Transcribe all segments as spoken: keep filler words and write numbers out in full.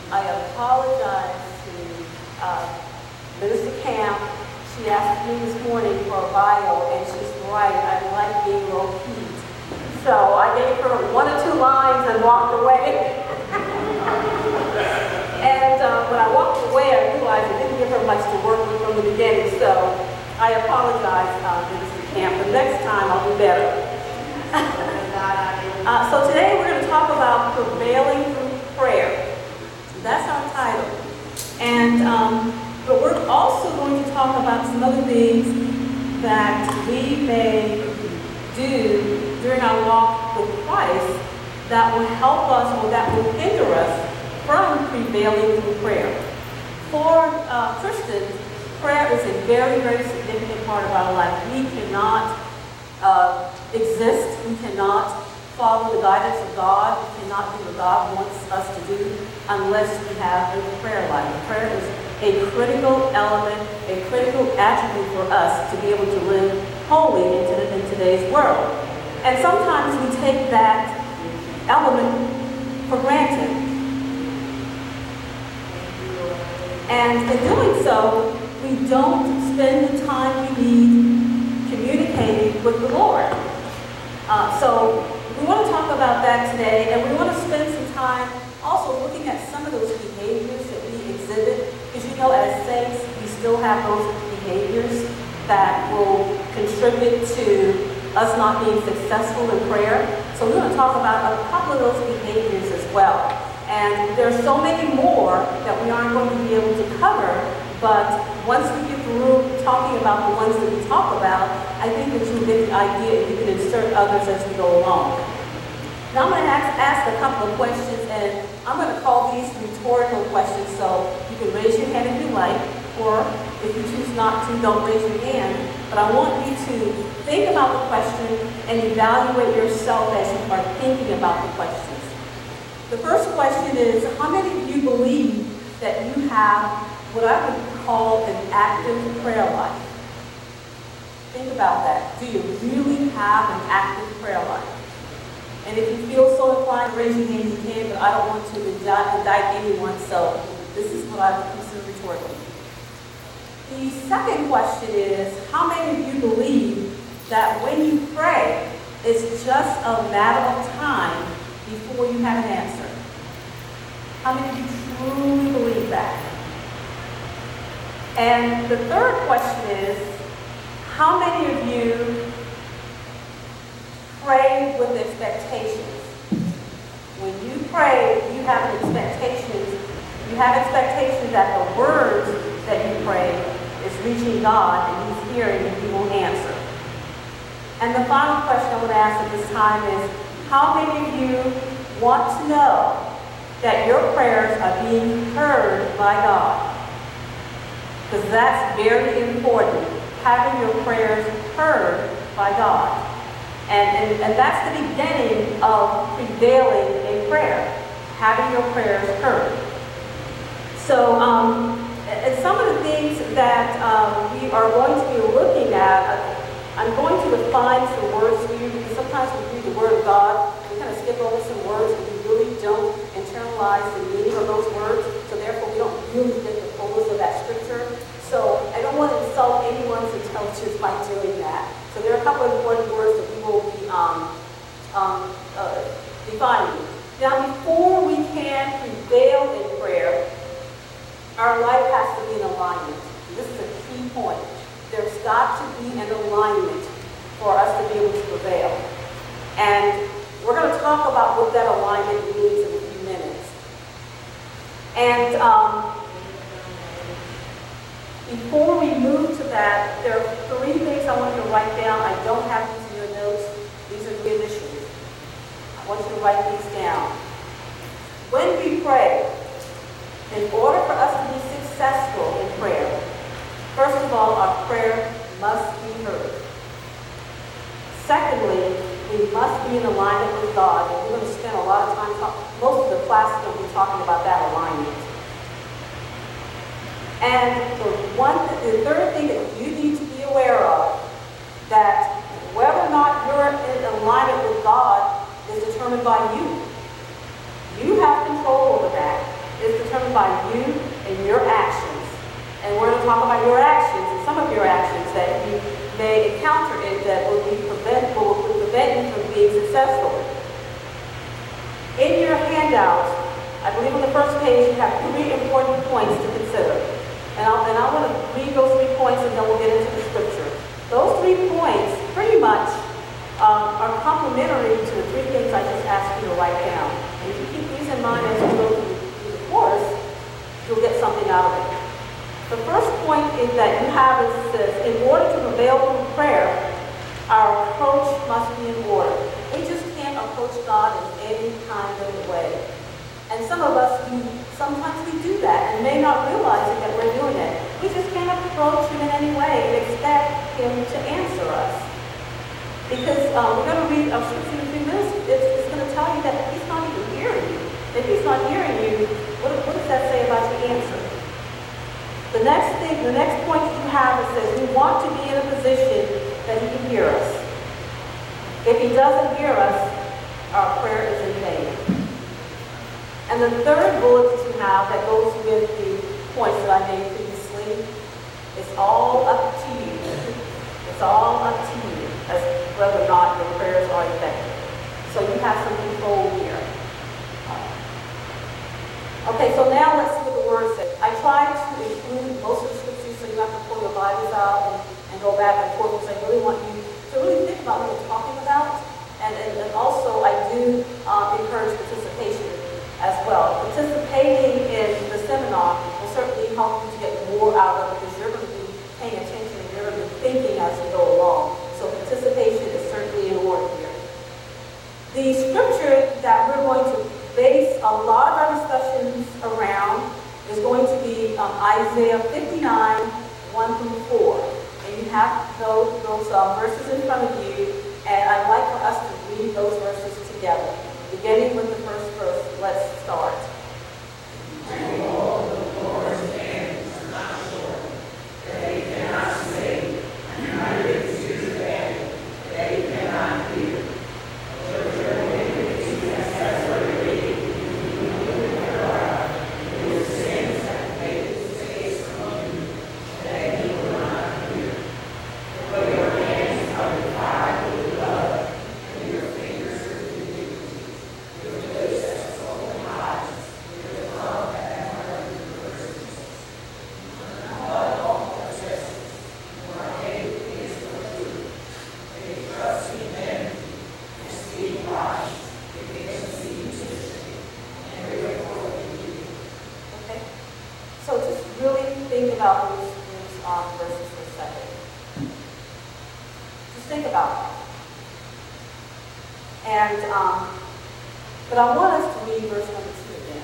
I apologize to uh, Minister Camp. She asked me this morning for a bio, and she's right. I like being low key. So I gave her one or two lines and walked away. And uh, when I walked away, I realized I didn't give her much to work with from the beginning. So I apologize, uh, Minister Camp. The next time I'll do better. uh, so today we're going to talk about prevailing through prayer. That's our title. And um, but we're also going to talk about some other things that we may do during our walk with Christ that will help us or that will hinder us from prevailing through prayer. For uh, Christians, prayer is a very, very significant part of our life. We cannot uh, exist, we cannot follow the guidance of God, we cannot do what God wants us to do unless we have a prayer life. Prayer is a critical element, a critical attribute for us to be able to live holy in, to, in today's world. And sometimes we take that element for granted. And in doing so, we don't spend the time we need communicating with the Lord. Uh, so we want to talk about that today, and we want to spend some time also looking at some of those behaviors that we exhibit. Because you know, as saints, we still have those behaviors that will contribute to us not being successful in prayer. So we're going to talk about a couple of those behaviors as well. And there's so many more that we aren't going to be able to cover, but once we get through talking about the ones that we talk about, I think that you'll get the idea and you can insert others as we go along. Now I'm going to ask, ask a couple of questions, and I'm going to call these rhetorical questions, so you can raise your hand if you like, or if you choose not to, don't raise your hand. But I want you to think about the question and evaluate yourself as you are thinking about the questions. The first question is, how many of you believe that you have what I would call an active prayer life? Think about that. Do you really have an active prayer life? And if you feel so inclined to raise your hand, you can, but I don't want to indict, indict anyone, so this is what I would consider rhetorical. The second question is, how many of you believe that when you pray, it's just a matter of time before you have an answer? How many of you truly believe that? And the third question is, how many of you pray with expectations? When you pray, you have an expectation. You have expectations that the words that you pray is reaching God and He's hearing and He will answer. And the final question I want to ask at this time is, how many of you want to know that your prayers are being heard by God? Because that's very important, having your prayers heard by God. And, and, and that's the beginning of prevailing in prayer, having your prayers heard. So, um, and some of the things that um, we are going to be looking at, I'm going to define some words for you, because sometimes we read the Word of God, we kind of skip over some words, and we really don't internalize the meaning of those words, so therefore we don't really get the fullness of that scripture. So I don't want to insult anyone's intelligence by doing that. So there are a couple of important words that we will be um, um, uh, defining. Now, before we can prevail in prayer, our life has to be in alignment. This is a key point. There's got to be an alignment for us to be able to prevail. And we're going to talk about what that alignment means in a few minutes. And um, before we move to that, there are three things I want you to write down. I don't have these in your notes. These are the initials. I want you to write these down. When we pray, in order for us to be successful in prayer, first of all, our prayer must be heard. Secondly, we must be in alignment with God. And we're going to spend a lot of time talking, most of the class will be talking about that alignment. And the one, the third thing that you need to be aware of, that whether or not you're in alignment with God is determined by you. You have control over that. It's determined determined by you and your actions. And we're going to talk about your actions and some of your actions that you may encounter it that will be prevent, will, will prevent you from being successful. In your handout, I believe on the first page you have three important points to consider. And, I'll, and I want to read those three points and then we'll get into the scripture. Those three points pretty much um, are complementary to the three things I just asked you to write down. And if you keep these in mind as you go through, through the course, you'll get something out of it. The first point is that you have is says, in order to prevail through prayer, our approach must be in order. We just can't approach God in any kind of way. And some of us, we, sometimes we do that and may not realize it that we're doing it. We just can't approach Him in any way and expect Him to answer us. Because um, we're going to read a scripture in a few minutes. It's, it's going to tell you that He's not even hearing you. If He's not hearing you, what, what does that say about your answer? The next thing, the next point you have is that we want to be in a position that He can hear us. If He doesn't hear us, our prayer is in vain. And the third bullet that you have that goes with the points that I made previously, it's all up to you. It's all up to you as whether or not your prayers are effective. So you have some control here. Okay, so now let's see what the Word says. I tried to include most of the scriptures so you have to pull your Bibles out and, and go back and forth because I really want you to really think about what we're talking about. And, and, and also I do um, encourage participation as well. Participating in the seminar will certainly help you to get more out of it because you're going to be paying attention and you're going to be thinking as you go along. So participation is certainly in order here. The scripture that we're going to base a lot of our discussions around is going to be um, Isaiah fifty-nine, one through four. And you have those, those uh, verses in front of you, and I'd like for us to read those verses together. Beginning with the first verse, let's start. Behold, the Lord's hand is not short, that He cannot save, and neither is His hand, that He cannot hear. But your iniquity has separated you from the God, and your sins have made His face from you, that He will not hear. For your hands are defiled with blood, and your fingers with iniquity. Your lips have spoken lies, your tongue hath uttered perversions. But all justice, your hate is for truth. They trust in them, and speak lies, if they conceive tyranny, and they report iniquity. Okay? So just really think about those, those um, verses for a second. Just think about that. And, um, but I want us to read verse number two again.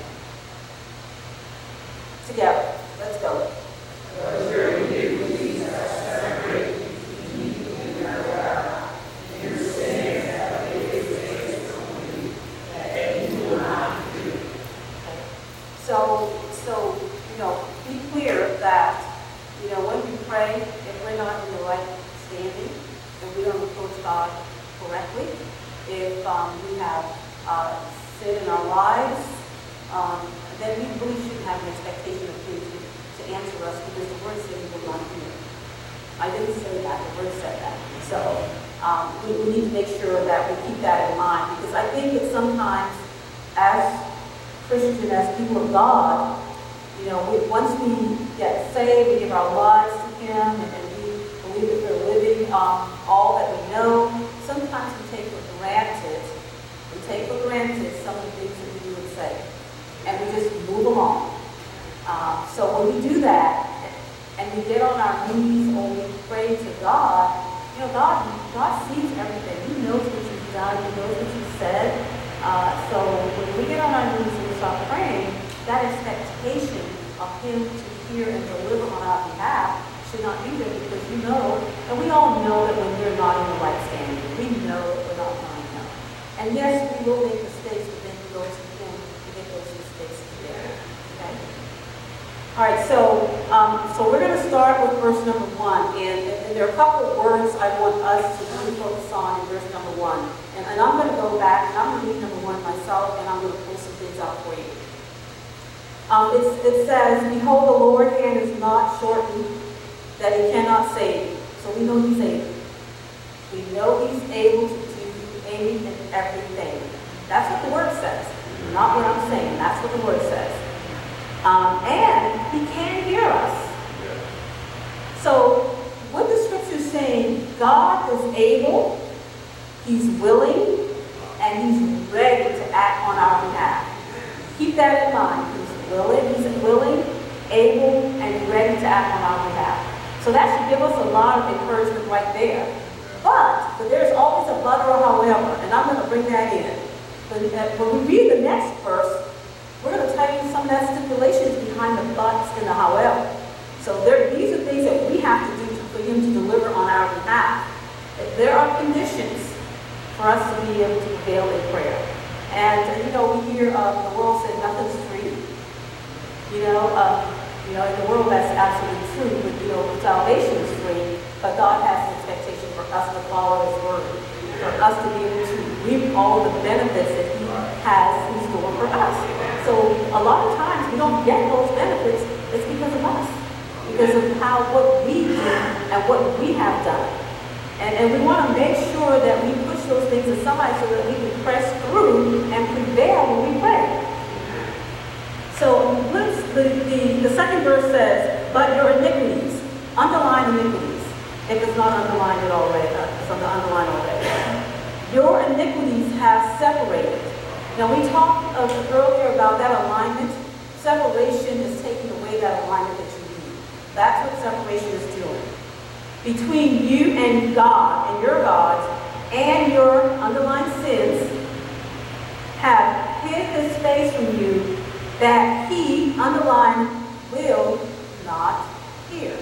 Together. Let's go. Because your iniquities are separated between you and your God, and your sins have made His face from you, that He will not hear. Okay. So, so, you know, be clear that, you know, when we pray, if we're not in the right standing, and we don't approach God correctly, if um, we have uh, sin in our lives, um, then we really shouldn't have an expectation of Him to, to answer us because the Word says He will not hear. I didn't say that, the Word said that. So um, we, we need to make sure that we keep that in mind because I think that sometimes as Christians and as people of God, you know, we, once we get saved, we give our lives to Him and, and we believe that we're living um, all that we know, sometimes we take for granted, we take for granted some of the things that we do and say, and we just move along. Uh, so when we do that, and we get on our knees or we pray to God, you know, God, God sees everything. He knows what you've done. He knows what you've said. Uh, so when we get on our knees and we start praying, that expectation of Him to hear and deliver on our behalf should not be there because you know, and we all know that when we're not in the right standing, we know that we're not lying up. And yes, we will make mistakes, but then we go to Him to get those mistakes together. Okay? All right, so um, so we're going to start with verse number one, and, and there are a couple of words I want us to really focus on in verse number one. And, and I'm going to go back, and I'm going to read number one myself, and I'm going to pull some things out for you. Um, it's, it says, behold, the Lord's hand is not shortened, that he cannot save. So we know he's able. We know he's able to do any and everything. That's what the word says. Not what I'm saying. That's what the word says. Um, and he can hear us. So what the scripture is saying, God is able, he's willing, and he's ready to act on our behalf. Keep that in mind. He's willing, he's willing, able, and ready to act on our behalf. So that should give us a lot of encouragement right there. But, but there's always a but or however, and I'm going to bring that in. But when we read the next verse, we're going to tell you some of that stipulations behind the buts and the however. So there, these are things that we have to do for him to deliver on our behalf. If there are conditions for us to be able to prevail in prayer. And, you know, we hear uh, the world say nothing's free. You know, uh, you know, in the world that's absolutely true, but, you know, salvation is free, but God has an expectation for us to follow his word, for us to be able to reap all the benefits that he has in store for us. So a lot of times we don't get those benefits, it's because of us, because of how, what we do and what we have done. And, and we want to make sure that we push those things aside so that we can press through and prevail when we pray. So let's, the, the, the second verse says, but your iniquities, underline iniquities, if it's not underlined it already, uh, it's on the underline already. Your iniquities have separated. Now we talked uh, earlier about that alignment. Separation is taking away that alignment that you need. That's what separation is doing. Between you and God, and your gods, and your underlying sins, have hid his face from you, that he, underlined, will not hear.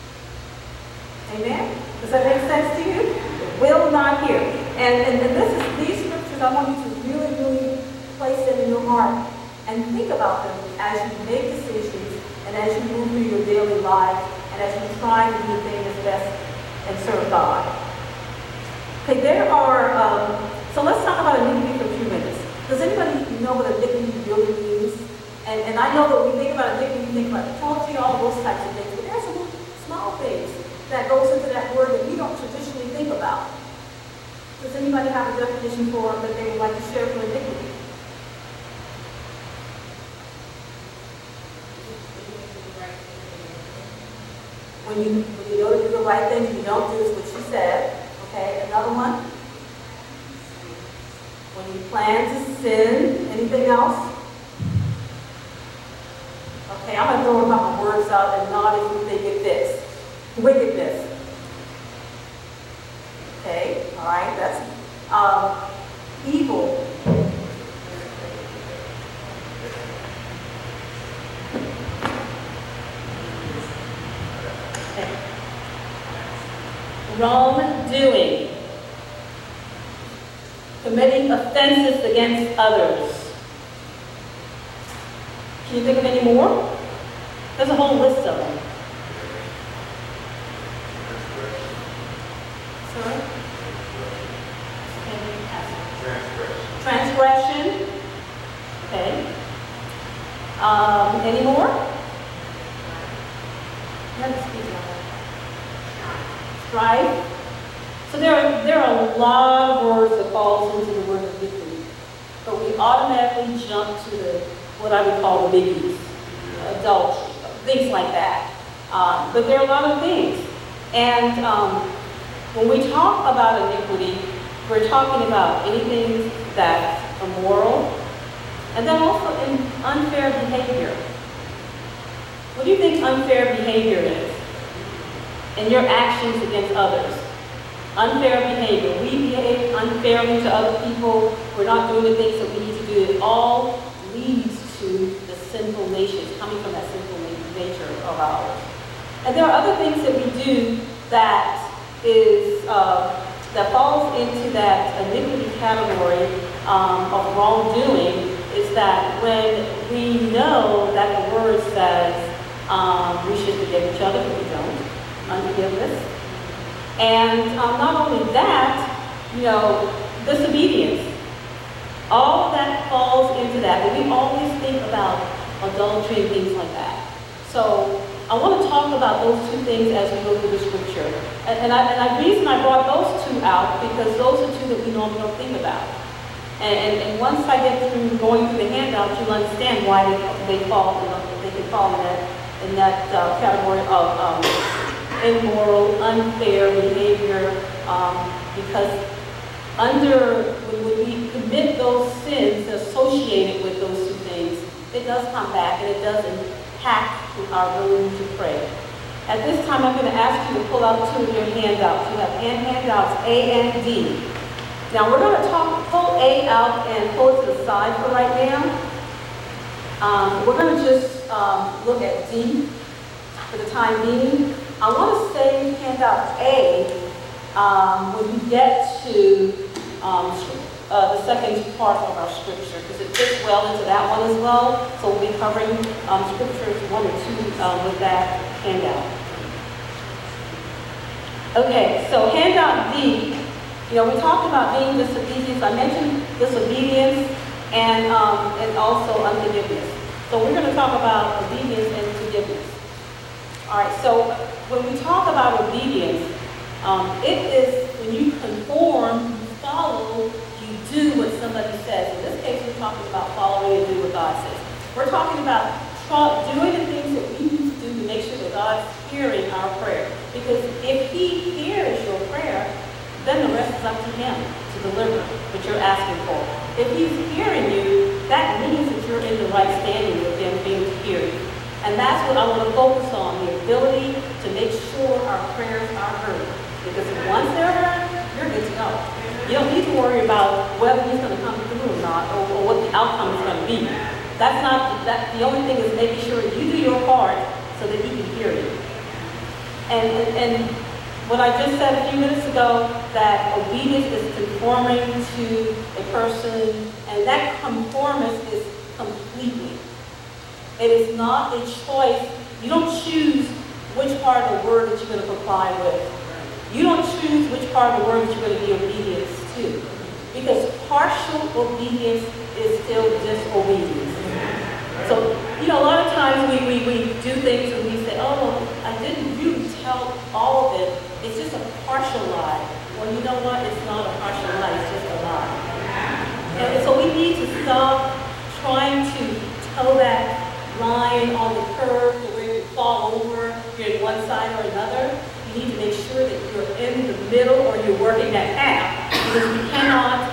Amen? Does that make sense to you? Will not hear. And, and this is, these scriptures, I want you to really, really place them in your heart and think about them as you make decisions and as you move through your daily life and as you try to do the thing that's best and serve God. Okay, there are, um, so let's talk about iniquity for a few minutes. Does anybody know what iniquity really means? And, and I know that when we think about iniquity, we think about adultery, all those types of things, but there's some small things that goes into that word that we don't traditionally think about. Does anybody have a definition for that they would like to share for iniquity? When you, when you go to do the right thing, you don't do what she said. Okay, another one. When you plan to sin, anything else? Okay, I'm going to throw a couple words out and nod if you think it fits. Wickedness. Okay, all right, that's um, evil. Okay. Wrongdoing. Committing offenses against others. Can you think of any more? There's a whole list of them. Sorry? Transgression. Transgression. Okay. Um, any more? Let's speak about that. Strife. So there are, there are a lot of words that falls into the word iniquity, but we automatically jump to the what I would call the biggies, adultery, things like that. Um, but there are a lot of things. And um, when we talk about iniquity, we're talking about anything that's immoral, and then also in unfair behavior. What do you think unfair behavior is? In your actions against others. Unfair behavior. We behave unfairly to other people. We're not doing the things that we need to do. It all leads to the sinful nature, coming from that sinful nature of ours. And there are other things that we do that is uh, that falls into that iniquity category um, of wrongdoing. Is that when we know that the word says um, we should forgive each other, but we don't. Unforgiveness. And um, not only that, you know, disobedience. All of that falls into that. But we always think about adultery and things like that. So I want to talk about those two things as we go through the scripture. And, and, I, and the reason I brought those two out, because those are two that we normally don't think about. And, and, and once I get through going through the handout, you'll understand why they, they fall, you know, they can fall in that, in that uh, category of um, immoral, unfair behavior, um, because under, when, when we commit those sins associated with those two things, it does come back and it does impact our ability to pray. At this time, I'm going to ask you to pull out two of your handouts. You have hand handouts A and D. Now, we're going to talk, pull A out and pull it to the side for right now. Um, we're going to just um, look at D for the time being. I want to say handout A um, when we get to um, uh, the second part of our scripture, because it fits well into that one as well. So we'll be covering um, scriptures one and two um, with that handout. Okay, so handout D, you know, we talked about being disobedience. I mentioned disobedience and, um, and also unforgiveness. So we're going to talk about obedience and forgiveness. All right, so when we talk about obedience, um, it is when you conform, you follow, you do what somebody says. In this case, we're talking about following and do what God says. We're talking about doing the things that we need to do to make sure that God's hearing our prayer. Because if He hears your prayer, then the rest is up to Him to deliver what you're asking for. If He's hearing you, that means that you're in the right standing with Him being heard. And that's what I want to focus on, the ability to make sure our prayers are heard. Because once they're heard, you're good to go. You don't need to worry about whether He's going to come through or not, or, or what the outcome is going to be. That's not, that, the only thing is making sure you do your part so that He can hear you. And, and what I just said a few minutes ago, that obedience is conforming to a person, and that conformance is completely. It is not a choice. You don't choose which part of the word that you're going to comply with. You don't choose which part of the word that you're going to be obedience to. Because partial obedience is still disobedience. So, you know, a lot of times we, we, we do things and we say, oh, I didn't really tell all of it. It's just a partial lie. Well, you know what? It's not a partial lie. It's just a lie. And so we need to stop trying to toe that line on the curve to where you fall over, you're in one side or another. You need to make sure that you're in the middle or you're working that path, because we cannot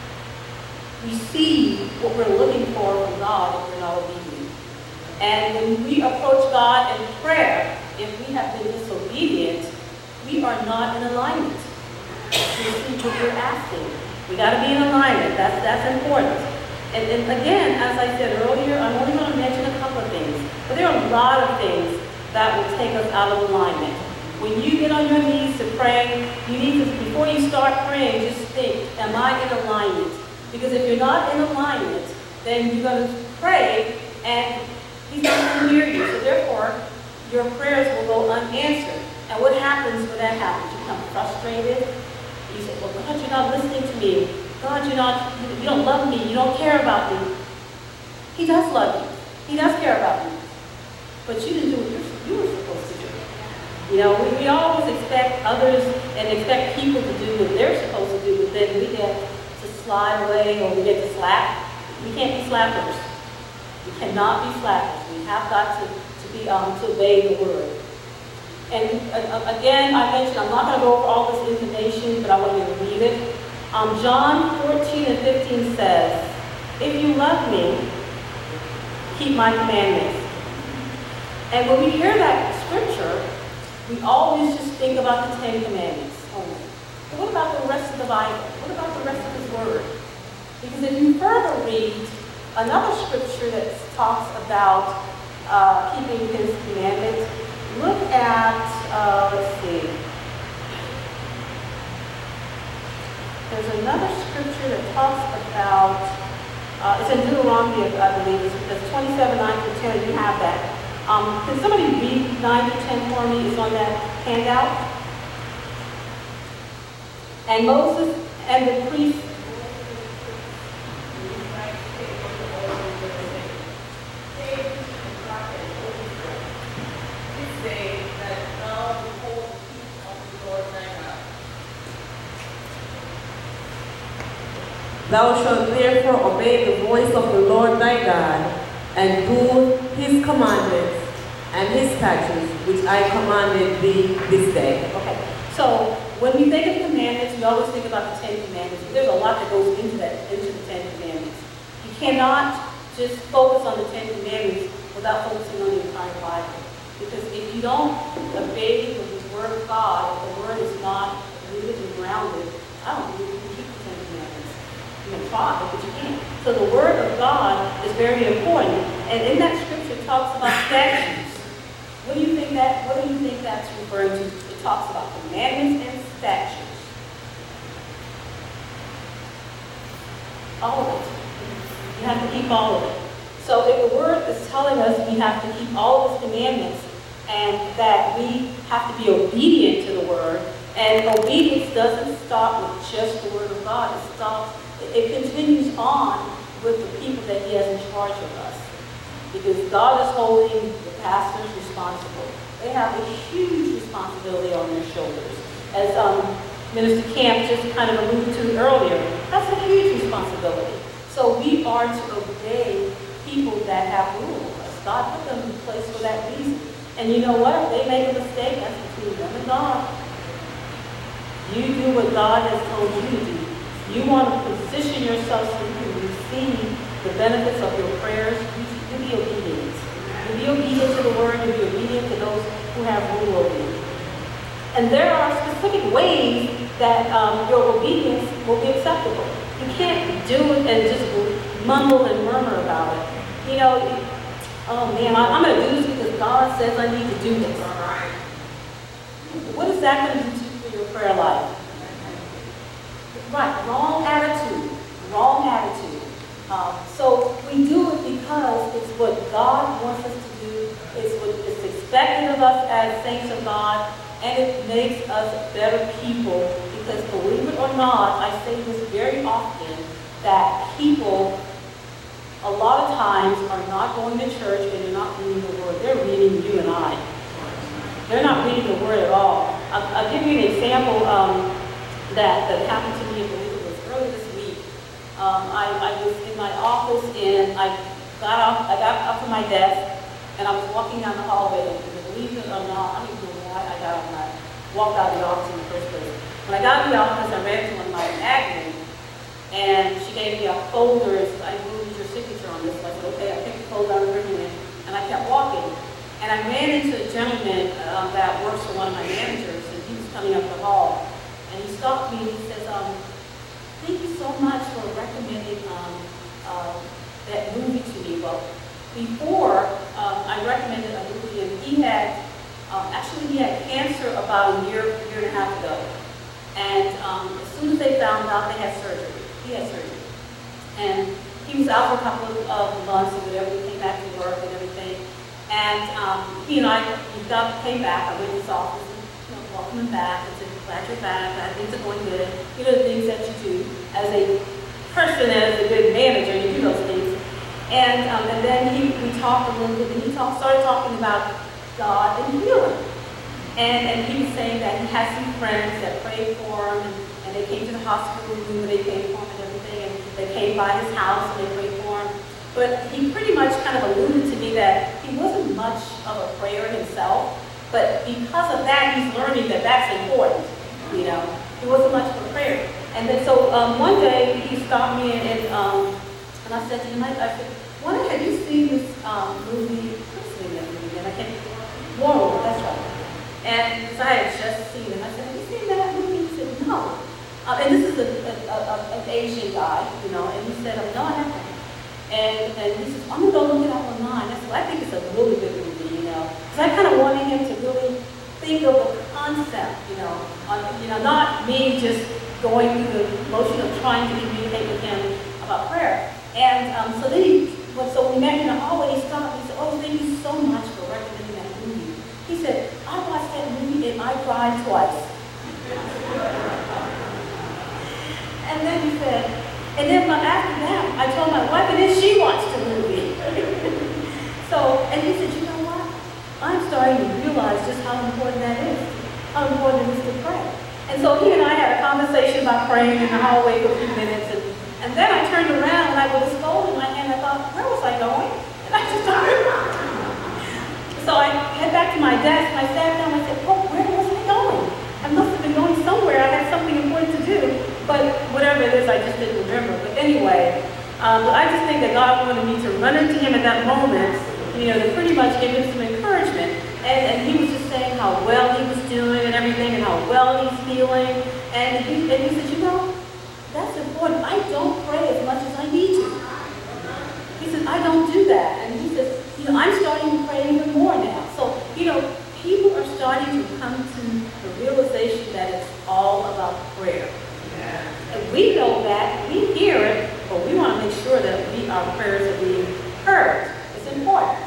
receive what we're looking for from God if we're not obedient. And when we approach God in prayer, if we have been disobedient, we are not in alignment to receive what we're asking. We got to be in alignment. That's, that's important. And, and again, as I said earlier, I'm only going to mention a couple of things, but there are a lot of things that will take us out of alignment. When you get on your knees to pray, you need to, before you start praying, just think, am I in alignment? Because if you're not in alignment, then you're going to pray and He's not going to hear you. So therefore, your prayers will go unanswered. And what happens when that happens? You become frustrated. You say, well, God, you're not listening to me. God, you're not, you don't love me. You don't care about me. He does love you. He does care about you. But you didn't do what you were supposed to do. You know, we, we always expect others and expect people to do what they're supposed to do, but then we get to slide away or we get to slap. We can't be slappers. We cannot be slappers. We have got to, to be um, to obey the word. And uh, again, I mentioned I'm not going to go over all this information, but I want you to read it. Um, John fourteen and fifteen says, "If you love me, keep my commandments." And when we hear that scripture, we always just think about the Ten Commandments only. But what about the rest of the Bible? What about the rest of His Word? Because if you further read another scripture that talks about uh, keeping His commandments, look at, uh, let's see. There's another scripture that talks about, uh, it's in Deuteronomy, I believe, it's, it's twenty-seven, nine through ten, you have that. Um, can somebody read nine to ten for me? It's on that handout. And Moses and the priests. Thou shalt therefore obey the voice of the Lord thy God, and do his commandments and his statutes, which I commanded thee this day. Okay, so when we think of commandments, we always think about the Ten Commandments. But there's a lot that goes into that, into the Ten Commandments. You cannot just focus on the Ten Commandments without focusing on the entire Bible. Because if you don't obey the Word of God, if the Word is not rooted and grounded, I don't believe you can keep the Ten Commandments. You can try, but you can't. So the Word of God is very important. And in that scripture, it talks about statutes. What do you think that? What do you think that's referring to? It talks about commandments and statutes. All of it. You have to keep all of it. So if the Word is telling us we have to keep all of His commandments and that we have to be obedient to the Word, and obedience doesn't stop with just the Word of God. It stops. It continues on with the people that He has in charge of us. Because God is holding the pastors responsible. They have a huge responsibility on their shoulders. As um, Minister Camp just kind of alluded to earlier, that's a huge responsibility. So we are to obey people that have rule over us. God put them in place for that reason. And you know what? If they make a mistake, that's between them and God. You do what God has told you to do. You want to position yourself so you can receive the benefits of your prayers. You be obedient. You be obedient to the Word. You be obedient to those who have rule over you. And there are specific ways that um, your obedience will be acceptable. You can't do it and just mumble and murmur about it. You know, oh man, I, I'm going to do this because God says I need to do this. What is that going to do for your prayer life? Right, wrong attitude. Wrong attitude. Um, so we do it because it's what God wants us to do. It's what is expected of us as saints of God, and it makes us better people. Because believe it or not, I say this very often, that people a lot of times are not going to church and they're not reading the Word. They're reading you and I. They're not reading the Word at all. I'll, I'll give you an example um, that, that happened to me, I believe it was early this week. Um, I, I was in my office and I got off, I got up from my desk and I was walking down the hallway, and believe it or not, I don't even know why I got up and I walked out of the office in the first place. When I got in the office, I ran to one of my admin, and she gave me a folder. I moved your signature on this. So I said, okay, I picked the folder out of her hand, and I kept walking. And I ran into a gentleman uh, that works for one of my managers, and he was coming up the hall. And he stopped me and he says, um, thank you so much for recommending um, uh, that movie to me. Well, before um, I recommended a movie, and he had, um, actually he had cancer about a year, year and a half ago. And um, as soon as they found out, they had surgery. He had surgery. And he was out for a couple of uh, months or whatever. He came back to work and everything. And um, he and I, he got, came back. I went to his office and you know, welcomed him back and said, glad you're back. Glad things are going good. You know the things that you do as a person, as a good manager. You do those things. And um, and then he, we talked a little bit. And he talk, started talking about God and healing. And, and he was saying that he had some friends that prayed for him, and, and they came to the hospital room and they prayed for him and everything, and they came by his house and they prayed for him. But he pretty much kind of alluded to me that he wasn't much of a prayer himself, but because of that, he's learning that that's important, you know. He wasn't much of a prayer. And then so um, one day he stopped me and, and, um, and I said to him, I said, wonder, have you seen this um, movie, what's the name of that movie again? I can't, Whoa, that's right. And because I had just seen it, I said, have you seen that movie? He said, no. Uh, and this is a, a, a, an Asian guy, you know, and he said, oh, no, I haven't. And, and he said, I'm going to go look it up online. I said, well, I think it's a really good movie, you know. Because I kind of wanted him to really think of the concept, you know, on, you know, not me just going through the motion of trying to communicate with him about prayer. And um, so then he, well, so when we met in the hallway, he stopped and he said, oh, thank you so much for recommending that movie. He said, I watched that movie and I cried twice. And then he said, and then after that, I told my wife, and then she watched the movie. So, and he said, you know what? I'm starting to realize just how important that is, how important it is to pray. And so he and I had a conversation about praying in the hallway for a few minutes, and And then I turned around and I with this phone in my hand, I thought, where was I going? And I just turned. So I head back to my desk and I sat down and I said, oh, where was I going? I must have been going somewhere. I had something important to do. But whatever it is, I just didn't remember. But anyway, um, I just think that God wanted me to run into him at that moment, you know, to pretty much give him some encouragement. And, and he was just saying how well he was doing and everything and how well he's feeling. And he, and he said, you know, that's important. I don't pray as much as I need to. He said, I don't do that. And he says, you know, I'm starting to pray even more now. So, you know, people are starting to come to the realization that it's all about prayer. Yeah. And we know that, we hear it, but we want to make sure that we, our prayers are being heard. It's important.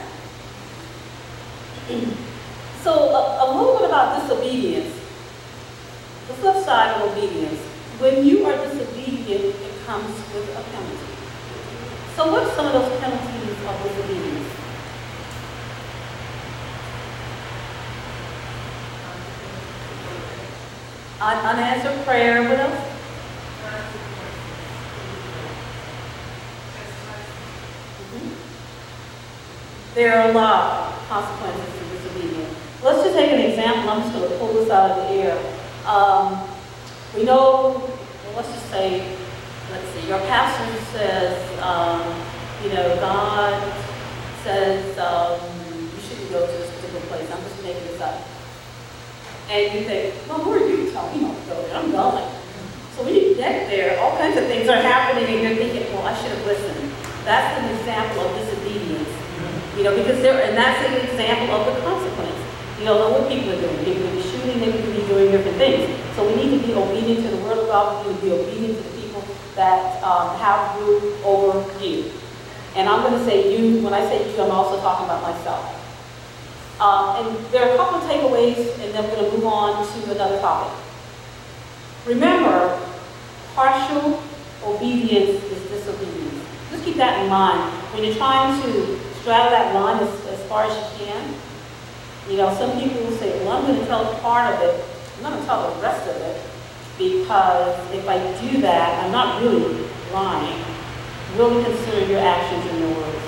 So, a, a little bit about disobedience. The flip side of obedience. When you are disobedient, it comes with a penalty. So what are some of those penalties of disobedience? Un- unanswered prayer, what else? Mm-hmm. There are a lot of consequences to disobedience. Let's just take an example. I'm just going to pull this out of the air. Um, we know, well, let's just say, let's see, your pastor says, um, you know, God says um, you shouldn't go to this particular place. I'm just making this up. And you think, well, who are you telling me not to go there? I'm going. So when you get there, all kinds of things are happening, and you're thinking, well, I should have listened. That's an example of disobedience. You know, because there, and that's an example of the consequence. You don't know what people are doing. People could be shooting, they could be doing different things. So we need to be obedient to the word of God. We need to be obedient to the people that um, have rule over you. And I'm going to say you, when I say you, I'm also talking about myself. Um, and there are a couple of takeaways, and then we're going to move on to another topic. Remember, partial obedience is disobedience. Just keep that in mind. When you're trying to straddle that line as, as far as you can, you know, some people will say, well, I'm going to tell part of it. I'm not going to tell the rest of it, because if I do that, I'm not really lying. Really consider your actions and your words.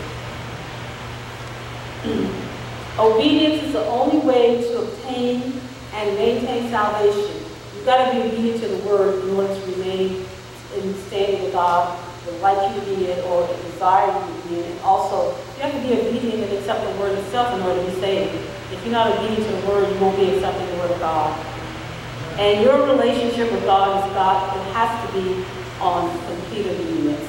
Obedience is the only way to obtain and maintain salvation. You've got to be obedient to the word in order to remain in standing with God, would like you to be in, or desire you to be in. And also, you have to be obedient and accept the word itself in order to be saved. If you're not obedient to the word, you won't be accepting the word of God. And your relationship with God is God, it has to be on complete obedience.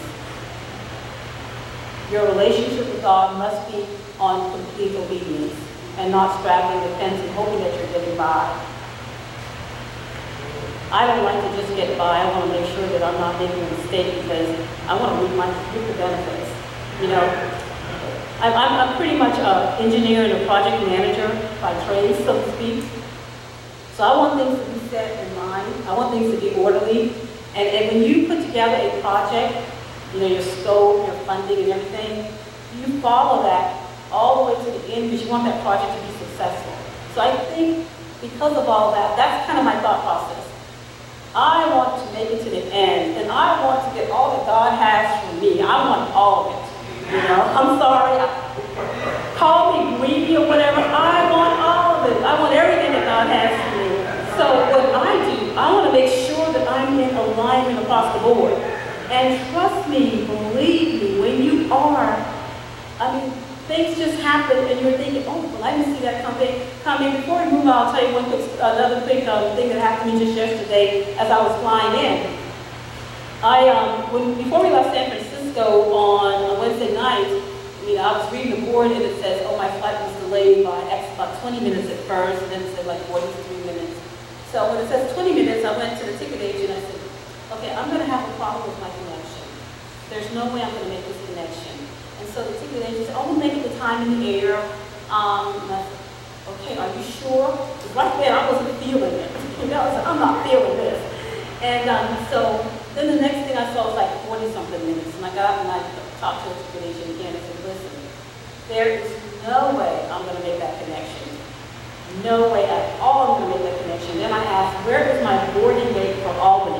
Your relationship with God must be on complete obedience and not straddling the fence and hoping that you're getting by. I don't like to just get by. I want to make sure that I'm not making a mistake because I want to reap my reap the benefits. You know, I'm, I'm, I'm pretty much an engineer and a project manager by trade, so to speak. So I want things to be set in mind. I want things to be orderly. And, and when you put together a project, you know, your scope, your funding, and everything, you follow that all the way to the end because you want that project to be successful. So I think because of all that, that's kind of my thought process. I want to make it to the end, and I want to get all that God has for me. I want all of it. You know, I'm sorry. Call me greedy or whatever. I want all of it. I want everything that God has for me. So what I do, I want to make sure that I'm in alignment across the board. And trust me, believe me, when you are, I mean, things just happen and you're thinking, oh, well, I didn't see that coming. coming. Before we move on, I'll tell you one quick, another quick um, thing that happened to me just yesterday as I was flying in. I, um, when, before we left San Francisco on a Wednesday night, you know, I was reading the board and it says, oh, my flight was delayed by X, about twenty minutes at first, and then it said like forty-three minutes. So when it says twenty minutes, I went to the ticket agent and I said, okay, I'm going to have a problem with my connection. There's no way I'm going to make this connection. And so the ticket agent said, oh, we'll make it the time in the air. Um, and I said, okay, are you sure? Because right then I wasn't feeling it. You know, I said, I'm not feeling this. And um, so then the next thing I saw was like forty-something minutes. And I got up and I talked to the ticket agent again and said, listen, there is no way I'm going to make that connection. No way at all I'm going to make that connection. Then I asked, where is my boarding gate for Albany? Because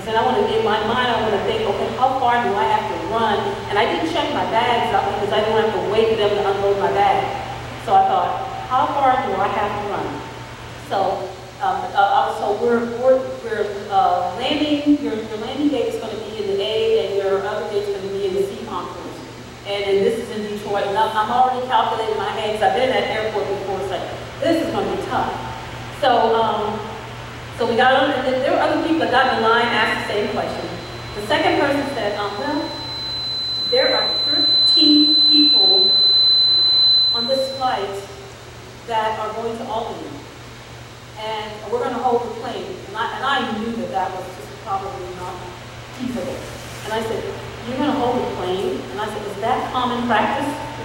then I want to, in my mind, I want to think, okay, how far do I have to run? And I didn't check my bags out because I didn't have to wait for them to unload my bag. So I thought, how far do I have to run? So, um, uh, so we're, we're, we're uh, landing, your, your landing gate is going to be in the A, and your other gate is going to be in the C concourse. And, and this is in Detroit, and I'm, I'm already calculating my head, because I've been at that airport before, it's like, this is going to be tough. So, um, so we got on, and then there were other people that got in line, asked the same question. The second person said, um, well, there are thirteen people on this flight that are going to Albany, and we're going to hold the plane. And I, and I knew that that was just probably not feasible. And I said, you're going to hold the plane? And I said, is that common practice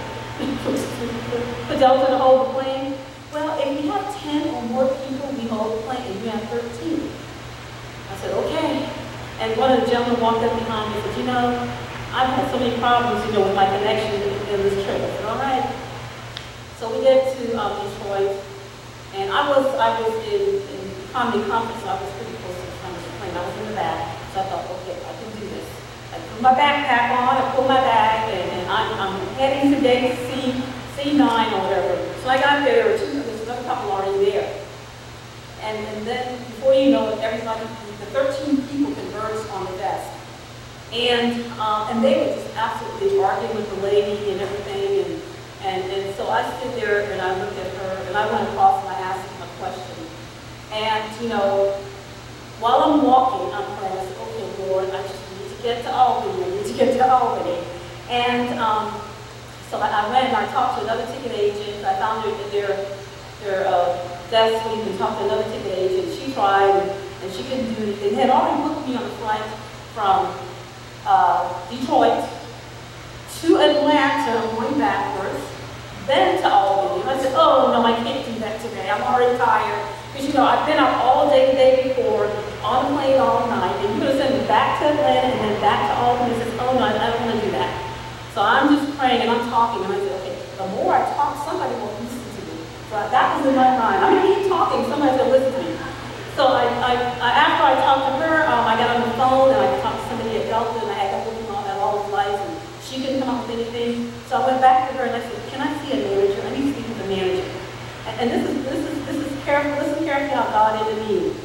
for Delta to hold the plane? Well, if we have ten or more people, we hold the plane, and you have thirteen. I said, okay. And one of the gentlemen walked up behind me and said, you know, I've had so many problems, you know, with my connection in, in this trip. I said, all right. So we get to um, Detroit, and I was I was in, in comedy conference, so I was pretty close to the front of the plane. I was in the back, so I thought, okay, I can do this. I put my backpack on, I pull my bag, and, and I'm, I'm heading to gate C, C nine or whatever. So I got there, there were two, there's another couple already there. And, and then before you know it, everybody, the thirteen people converged on the desk. And um, and they were just absolutely arguing with the lady and everything. And, and, and so I stood there and I looked at her and I went across and I asked him a question. And, you know, while I'm walking, I'm praying, I said, okay, Lord, I just need to get to Albany. I need to get to Albany. And um, so I, I went and I talked to another ticket agent. I found their, their, their uh, desk where you can talk to another ticket agent. She tried and, and she couldn't do anything. They had already booked me on a flight from uh, Detroit to Atlanta, going backwards, then to Albany. I said, oh no, I can't do that today. I'm already tired. Because you know, I've been out all day the day before, on the plane all night, and you're going to send me back to Atlanta and then back to Albany. I said, oh no, I don't want to do that. So I'm just praying and I'm talking, and I said, okay, the more I talk, somebody will listen to me. So that was in my mind. I'm going to keep talking, somebody's going to listen to me. So I, I, I, after I talked to her, um, I got on the phone and I talked to somebody at Delta, and I had them looking on at all the flights, and she couldn't come up with anything. So I went back to her and I said, can I see a manager? I need to speak with the manager. And, and this is this is this is careful. Listen carefully how God ended me.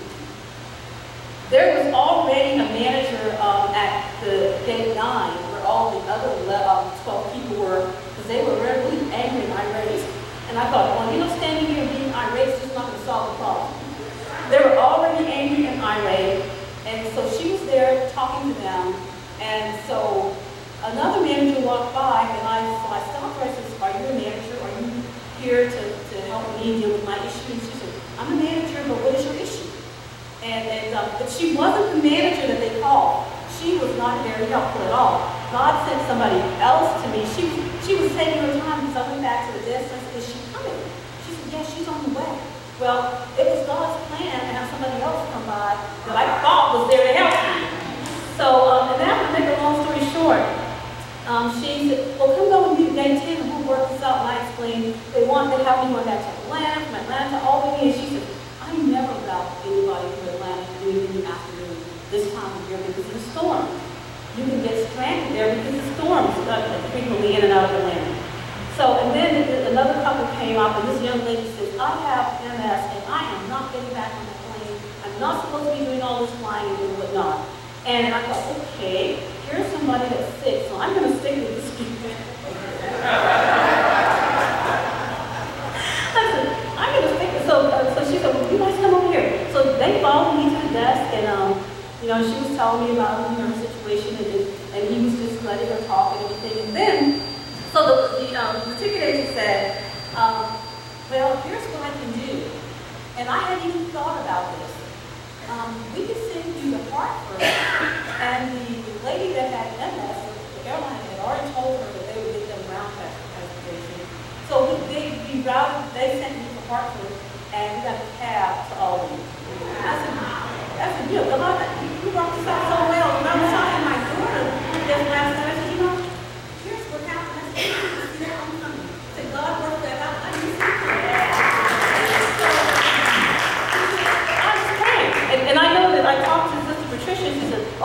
There was already a manager um, at the gate nine where all the other um, twelve people were, because they were really angry and irate. And I thought, well, you know, standing here being irate is just not going to solve the problem. They were already angry and irate, and so she was there talking to them. And so another manager walked by, and I, so I stopped her. I said, are you a manager? Are you here to, to help me deal with my issue? And she said, I'm a manager, but what is your issue? And, and um, but she wasn't the manager that they called. She was not very helpful at all. God sent somebody else to me. She, she was taking her time because I went back to the desk and I said, is she coming? She said, yes, she's on the way. Well, it was God's plan to have somebody else come by that I thought was there to help me. So, um, and now to make a long story short, um, she said, well, come go with me to gate ten and we'll work this out. And I explained, they want to help me going back to Atlanta, from Atlanta to Albany. And she said, I never got anybody from Atlanta to do anything in the afternoon this time of year because of the storm. You can get stranded there because of storms uh, frequently in and out of Atlanta. So, and then another couple came up, and this young lady says, I have M S, and I am not getting back on the plane. I'm not supposed to be doing all this flying and whatnot. And I thought, okay, here's somebody that's sick, so I'm going to stick with this people. I said, I'm going to stick with, so, uh, so she said, well, you guys come over here. So they followed me to the desk, and, um, you know, she was telling me about you know, her situation, and, and he was just letting her talk and everything. And then, so the, the, um, the ticket agent said, um, well, here's what I can do. And I hadn't even thought about this. Um, we could send you to Hartford, and the, the lady that had M S, the airline had already told her that they would get them ground transportation. So we, they, we routed, they sent me to Hartford, and we got a cab to Albany. I said, I said, you know, God, you brought this out so well. And I was talking to my daughter just last night. I said, you know, here's what happened. I said, you see that I'm coming. I said, God worked that out. I didn't see that. So, I was praying. And, and I know that I talked to Sister Patricia. She said,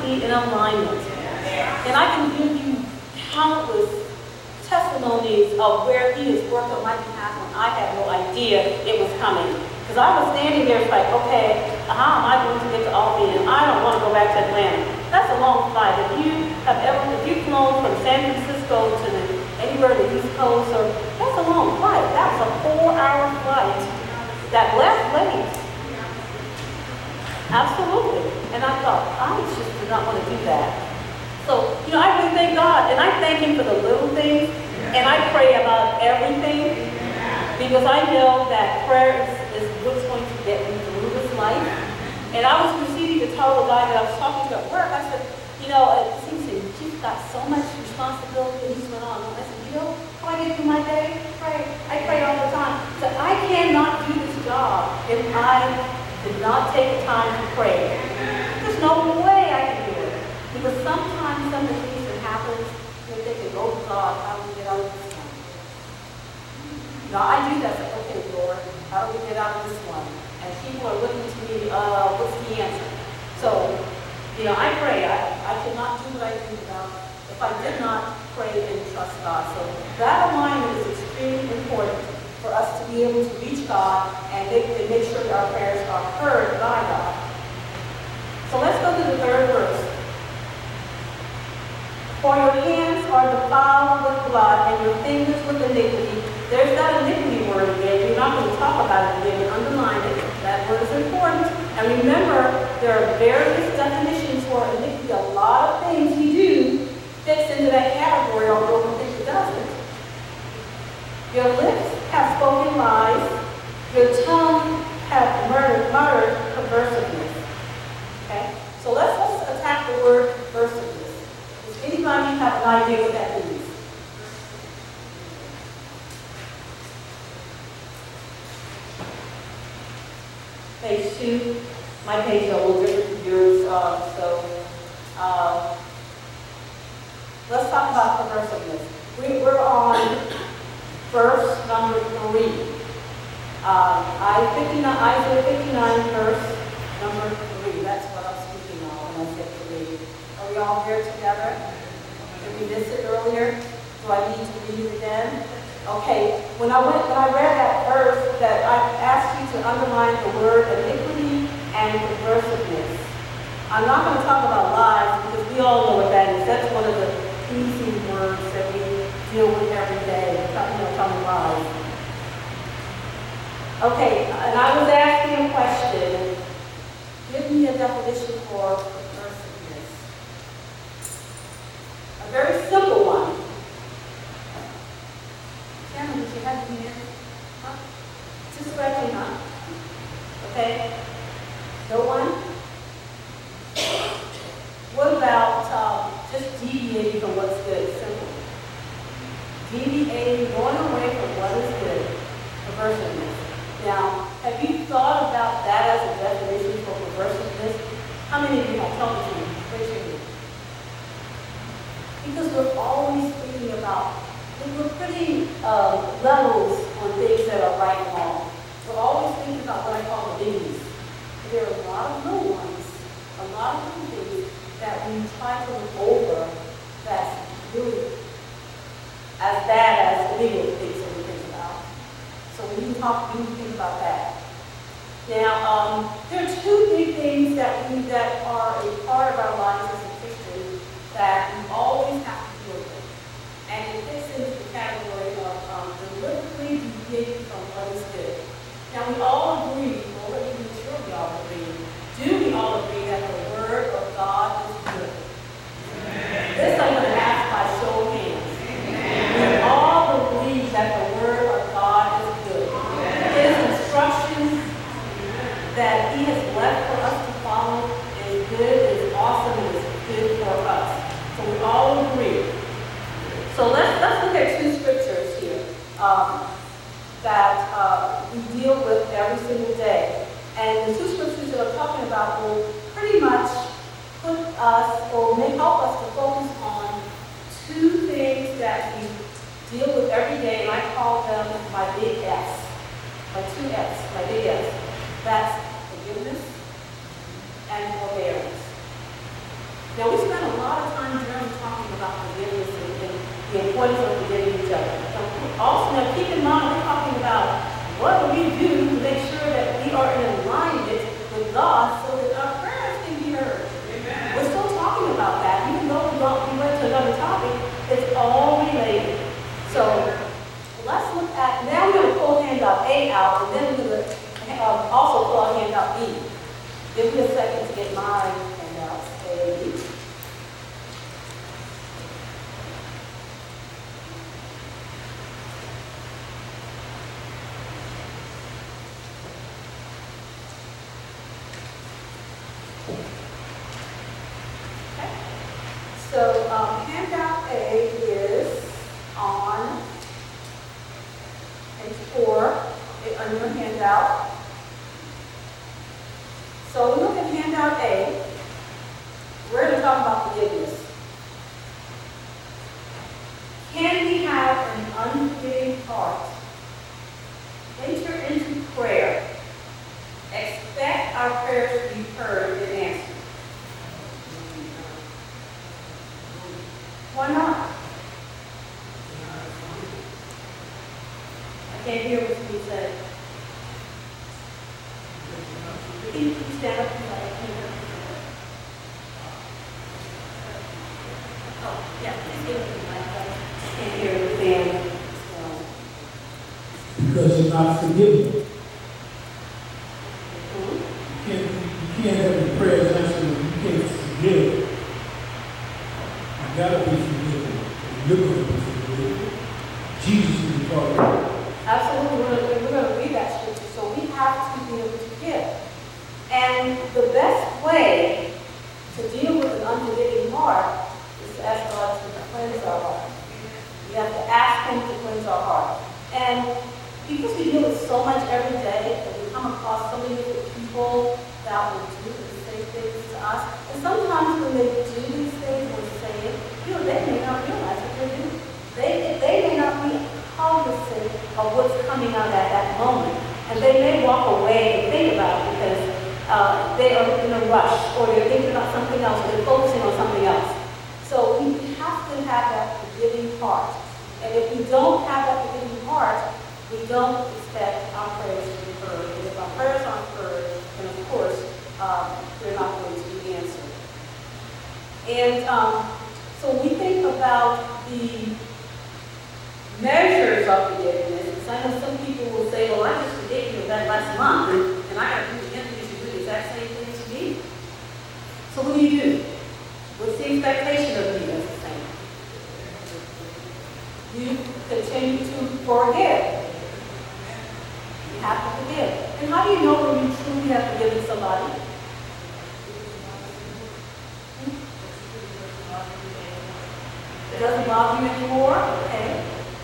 be in alignment. And I can give you countless testimonies of where he has worked on my behalf when I had no idea it was coming. Because I was standing there like, okay, how am I going to get to Albany? And I don't want to go back to Atlanta. That's a long flight. If you have ever, if you've flown from San Francisco to the, anywhere in the East Coast, or that's a long flight. That was a four-hour flight that left late. Absolutely. And I thought, I just did not want to do that. So, you know, I really thank God, and I thank him for the little things, and I pray about everything, because I know that prayer is, is what's going to get me through this life. And I was proceeding to tell the guy that I was talking to at work, I said, you know, it seems to me you've got so much responsibility, and he went on. I said, you know, how I get through my day? Pray. I pray all the time. So I cannot do this job if I did not take the time to pray. There's no way I can do it. Because sometimes some of the things that happen, you're thinking, oh God, how do we get out of this one? Now I do that, like, okay, Lord, how do we get out of this one? And people are looking to me, uh, what's the answer? So, you know, I pray. I, I cannot do what I do without, if I did not pray and trust God. So that alignment is extremely important for us to be able to reach God and make, and make sure that our prayers are heard by God. So let's go to the third verse. For your hands are defiled with blood, and your fingers with iniquity. There's that iniquity word again. We're not going to talk about it again, but underline it. That word is important. And remember, there are various definitions for iniquity. A lot of things we do fits into that category, although we think it doesn't. Your lips have spoken lies. Your tongue have murdered, murdered perversiveness. Okay? So let's, let's attack the word perversiveness. Anybody have an idea what that means? Page two. My page is a little different from yours, uh, so uh, let's talk about perversiveness. We, we're on verse number three. Uh, I fifty-nine, Isaiah fifty-nine, verse number three. That's what I'm speaking of when I say three. Are we all here together? Did we miss it earlier? Do I need to read it again? Okay. When I went, when I read that verse, that I asked you to underline the word iniquity and perversiveness. I'm not going to talk about lies because we all know what that is. That's one of the easy words that we deal with every day. You know, telling lies. Okay. And I was asking a question. Give me a definition for perversiveness. A very simple one. Shannon, did you have me here? Huh? Just scratching, huh? Okay. No one? What about um, just deviating from what's good? Simple. Deviating, going away from what is good. Perversiveness. Now, have you thought about that as a definition for perversiveness? How many of you have told me? Raise your hand. Because we're always thinking about, we're putting uh, levels on things that are right and wrong. We're always thinking about what I call the biggies. There are a lot of little ones, a lot of little things that we try to look over that's really as bad as the bigger things that we think about. So we need to talk, we need to think about that. Now, um, there are two big things that we that are a part of our lives as a Christian that we always have to deal with. And it fits into the category of um, deliberately deviating from what is good. Now, we all agree, or even sure we all agree, do we all agree that the Word of God is good? Amen. This I'm going to ask by show of hands. Amen. We all believe that the Word of God is good. Amen. His instructions that He has left for us to follow is good, is awesome, and is good for us. So we all agree. So let's, let's look at two scriptures here um, that uh, we deal with every single day. And the two scriptures that I'm talking about will pretty much put us, or may help us to focus on two things that we deal with every day, and I call them my big S, my two F's, my big S. That's forgiveness and forbearance. Now, we spent a lot of time during talking about forgiveness and, and the importance of forgiving each other. So also, now keep in mind, we're talking about what do we do to make sure that we are in alignment with God so that our prayers can be heard. Amen. We're still talking about that, even though we, don't, we went to another topic. It's all related. So let's look at, now we're going to pull handout A out, and then we're going to um, also pull out handout B. Give me a second to get my handout A. So um, handout A is on page four on your handout. So we look at handout A. We're going to talk about forgiveness. Can we have an unforgiving heart? Enter into prayer. Expect our prayers to be heard and answered. Why not? I can't hear what you said. Can you stand up and like, oh, yeah, please give it to me. I can't hear the fan. Because you're not forgiving. Mm-hmm. You can't, you can't have your prayers answered when you can't forgive. You gotta be forgiven. You're going to be forgiven. Jesus is the Father. Absolutely, we're going we're going to read that scripture, so we have to be able to forgive. And the best way to deal with an unforgiving heart is to ask God to cleanse our heart. We have to ask Him to cleanse our heart. And because we deal with so much every day, and we come across so many different people that will do and say things to us, and sometimes when they do these things or say it, you know, they may not realize what they're doing. They, they may not be cognizant of what's coming out at that moment. And they may walk away and think about it because uh, they are in a rush, or they're thinking about something else, or they're focusing on something else. So we have to have that forgiving heart. And if we don't have that forgiving heart, we don't expect our prayers to be heard. And if our prayers aren't heard, then of course, um, they're not going to be answered. And um, so we think about the measures of forgiveness. I know some people will say, well, I just forgave you that last month, and I got to do again because you do the exact same thing to me. So what do you do? What's the expectation of you as a saint? You continue to forgive. You have to forgive. And how do you know when you truly have forgiven somebody? It doesn't bother you anymore? Okay.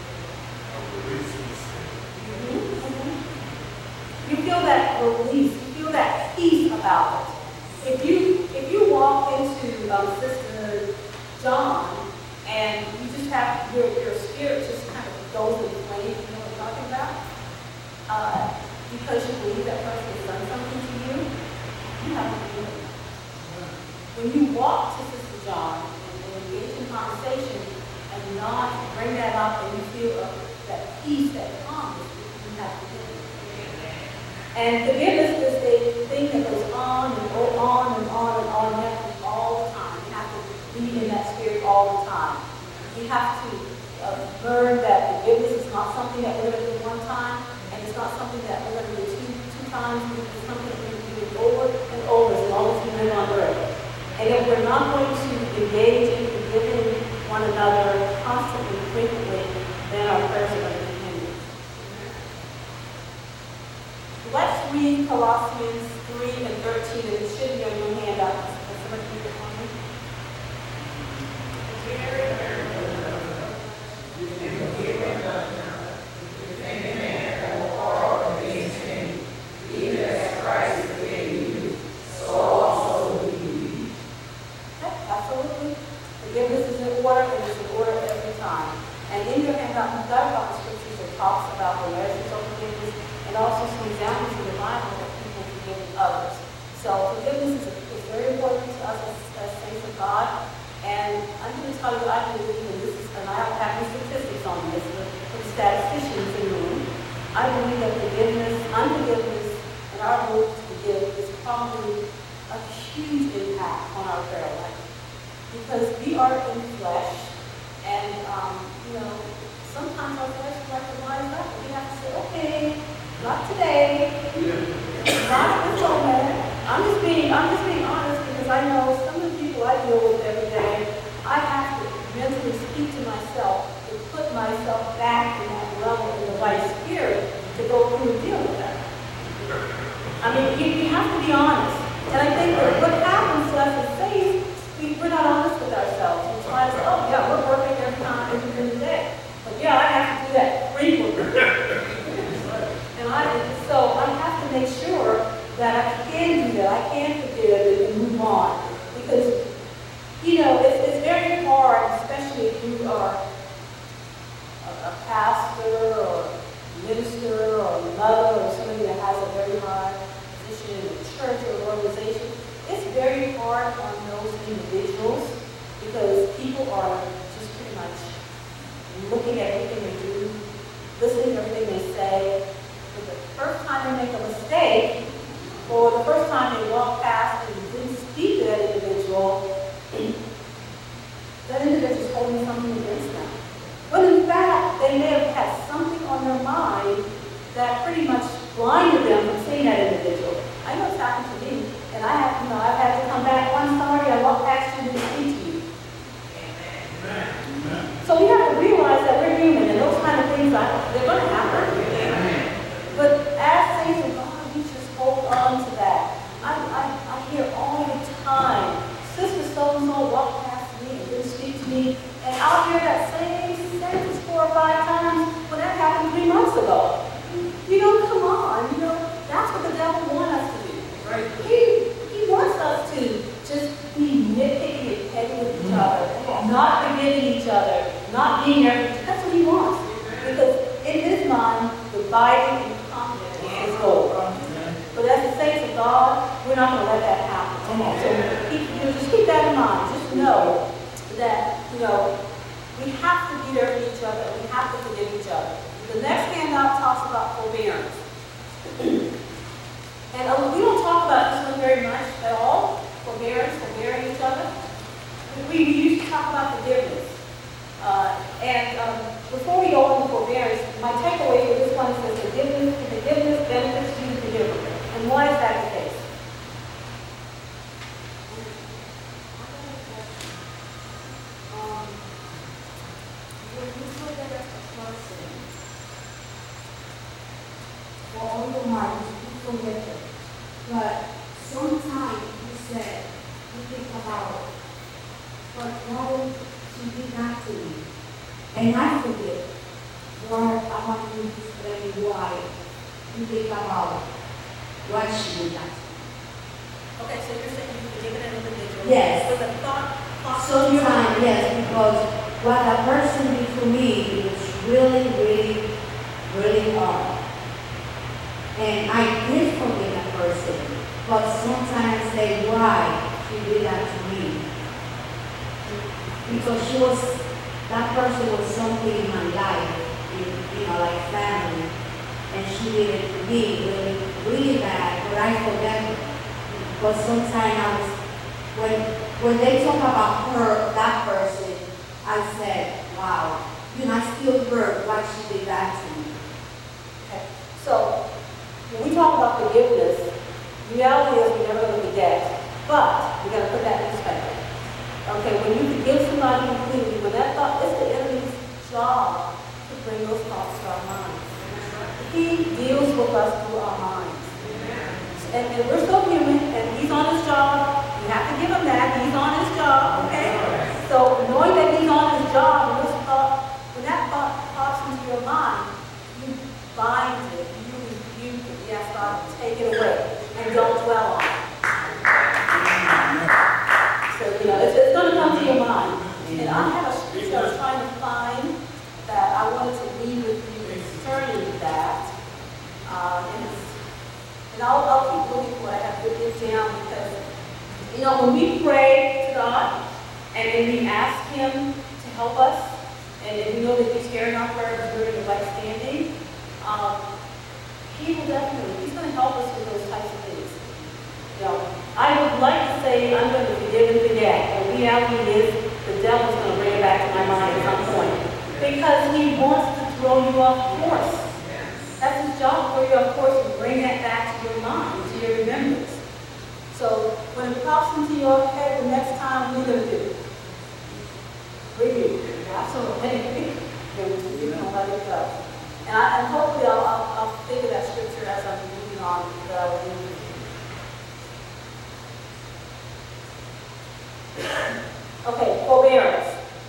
You feel that release, you feel that peace about it. If you if you walk into um, Sister John and you just have your, your spirit just kind of goes in flame, you know what I'm talking about? Uh, because you believe that person has done something to you, you have to do it. When you walk to Sister John and, and engage in conversation and not bring that up and you feel uh, that peace, that calmness, you have to do it. And forgiveness is a thing that goes on and on and on and on. You have to be all the time. You have to be in that spirit all the time. You have to uh, learn that forgiveness is not something that we're going to do one time, and it's not something that we're going to do two, two times. It's something that we're going to do over and over as long as we live on earth. And if we're not going to engage in forgiving one another constantly, frequently, then our prayers are going to be hindered. Let's read Colossians three and thirteen, and it should be on your handout. Can somebody read it for me? Absolutely. Forgiveness is in order, and it's in order every time. And in your handout, you've got about the scriptures that talks about the measures of forgiveness, and also some examples in the Bible of people forgiving others. So forgiveness is, is very important to us as, as saints of God. tell you, I believe, and this is, and I don't have any statistics on this, but for the statisticians in the room, I believe that forgiveness, unforgiveness, and our ability to forgive is probably a huge impact on our prayer life. Because we are in flesh, and, um, you know, sometimes our flesh is like to rise up, and we have to say, okay, not today, not at this moment. I'm just being, I'm just being honest because I know some of the people I deal with every day, I have to mentally speak to myself to put myself back in that level in the right spirit to go through and deal with that. I mean, you, you have to be honest. And I think that what happens to us as saints, we, we're not honest with ourselves. We try to say, oh yeah, we're perfect every time, every single day. But yeah, I have to do that frequently. And I, so I have to make sure that I can do that. I can forgive and move on. Because, you know, it's, it's very hard, especially if you are a, a pastor or minister or mother or somebody that has a very high position in a church or organization. It's very hard on those individuals because people are just pretty much looking at everything they do, listening to everything they say. But the first time they make a mistake, or the first time they walk past and didn't speak to that individual, that individual is holding something against them. But in fact, they may have had something on their mind that pretty much blinded them from seeing that individual. I know it's happened to me, and I have, you know, I've had to come back. I'm sorry, I walked past you and didn't speak to you. Amen. So we have to realize that we're human, and those kind of things, are, they're going to happen. Amen. But as saints of God, we just hold on to that. I, I, I hear all the time, Sister so-and-so walked past me and didn't speak to me, and I'll hear that same sentence four or five times when that happened three months ago. You know, come on, you know, that's what the devil wants us to do. Right? He, he wants us to just be nitpicky and petty with each other, not forgiving each other, not being there. That's what he wants. Because in his mind, dividing and conflict is gold. But as the saints of God, we're not going to let that happen. So keep, you know, just keep that in mind. Just know that, you know, we have to be there for each other. We have to forgive each other. The next handout talks about forbearance. And uh, we don't talk about this one very much at all, forbearance, forbearing each other. We, we usually talk about forgiveness. Uh, and um, before we go into forbearance, my takeaway for this one is that forgiveness, forgiveness benefits you, the forgiver. And why is that the case? Um, when you forget a person, for all your heart, you forget it. But sometimes you said, you think about, but why she did that to me? And I forget. Lord, I want you to explain me why you think about why she did that to me. Okay, so you're saying you forgive an individual? Yes. With a thought, thought sometimes, yes, because what a person did to me is really, really, really hard. And I did forgive that person, but sometimes I say, why she did that to me? Because she was, that person was something in my life, in, you know, like family, and she did it to me really, really bad, but I forget it. But sometimes I was, when, when they talk about her, that person, I said, wow, you know, I still hurt why she did that to me. Okay, so, when we talk about forgiveness, the reality is we're never going to forget, but we're going to put that in perspective. Okay, when you forgive somebody completely, when that thought, it's the enemy's job to bring those thoughts to our minds. He deals with us through our minds. And, and we're still human, and he's on his job. You have to give him that. He's on his job, okay? So knowing that he's on his job, when, this thought, when that thought pops into your mind, you bind it. You can, yes, God, take it away and don't dwell on it. So, you know, it's, it's going to come to your mind. And I have a scripture I was trying to find that I wanted to read with you concerning that. Uh, and, it's, and I'll, I'll keep looking for it. I have to get it down because, you know, when we pray to God, and then we ask him to help us, and if we know that he's hearing our prayers, we're in the right standing, um, he will definitely, he's going to help us with those types of things. You know, I would like to say I'm going to forgive and forget, but the reality is the devil's going to bring it back to my mind at some point. Because he wants to throw you off course. That's his job, throw you off course and bring that back to your mind, to your remembrance. So when it pops into your head the next time, what are you going to do? Review. Absolutely. You know, let it go. And, I, and hopefully I'll, I'll, I'll think of that scripture as I'm moving on. That I will read. Okay, forbearance.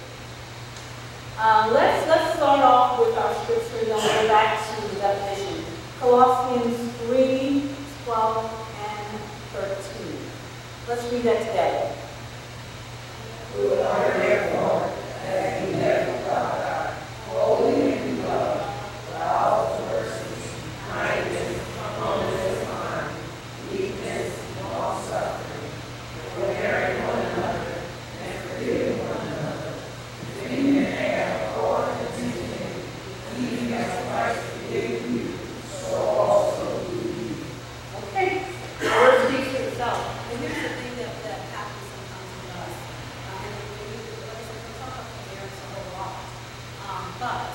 Um, let's, let's start off with our scripture and then we'll go back to the definition. Colossians three, twelve, and thirteen. Let's read that together. We are therefore, as you have God, holy and love, without mercies, kindness, humbleness, mind, meekness, long suffering, forbearing one another, and forgiving one another. If any man have aught against him, even as Christ forgave you, so also do you. Okay, the word speaks for itself. And here's the thing that, that happens sometimes with us. Um, and we, we, like I said, we talk about forbearance a whole lot. Um, but,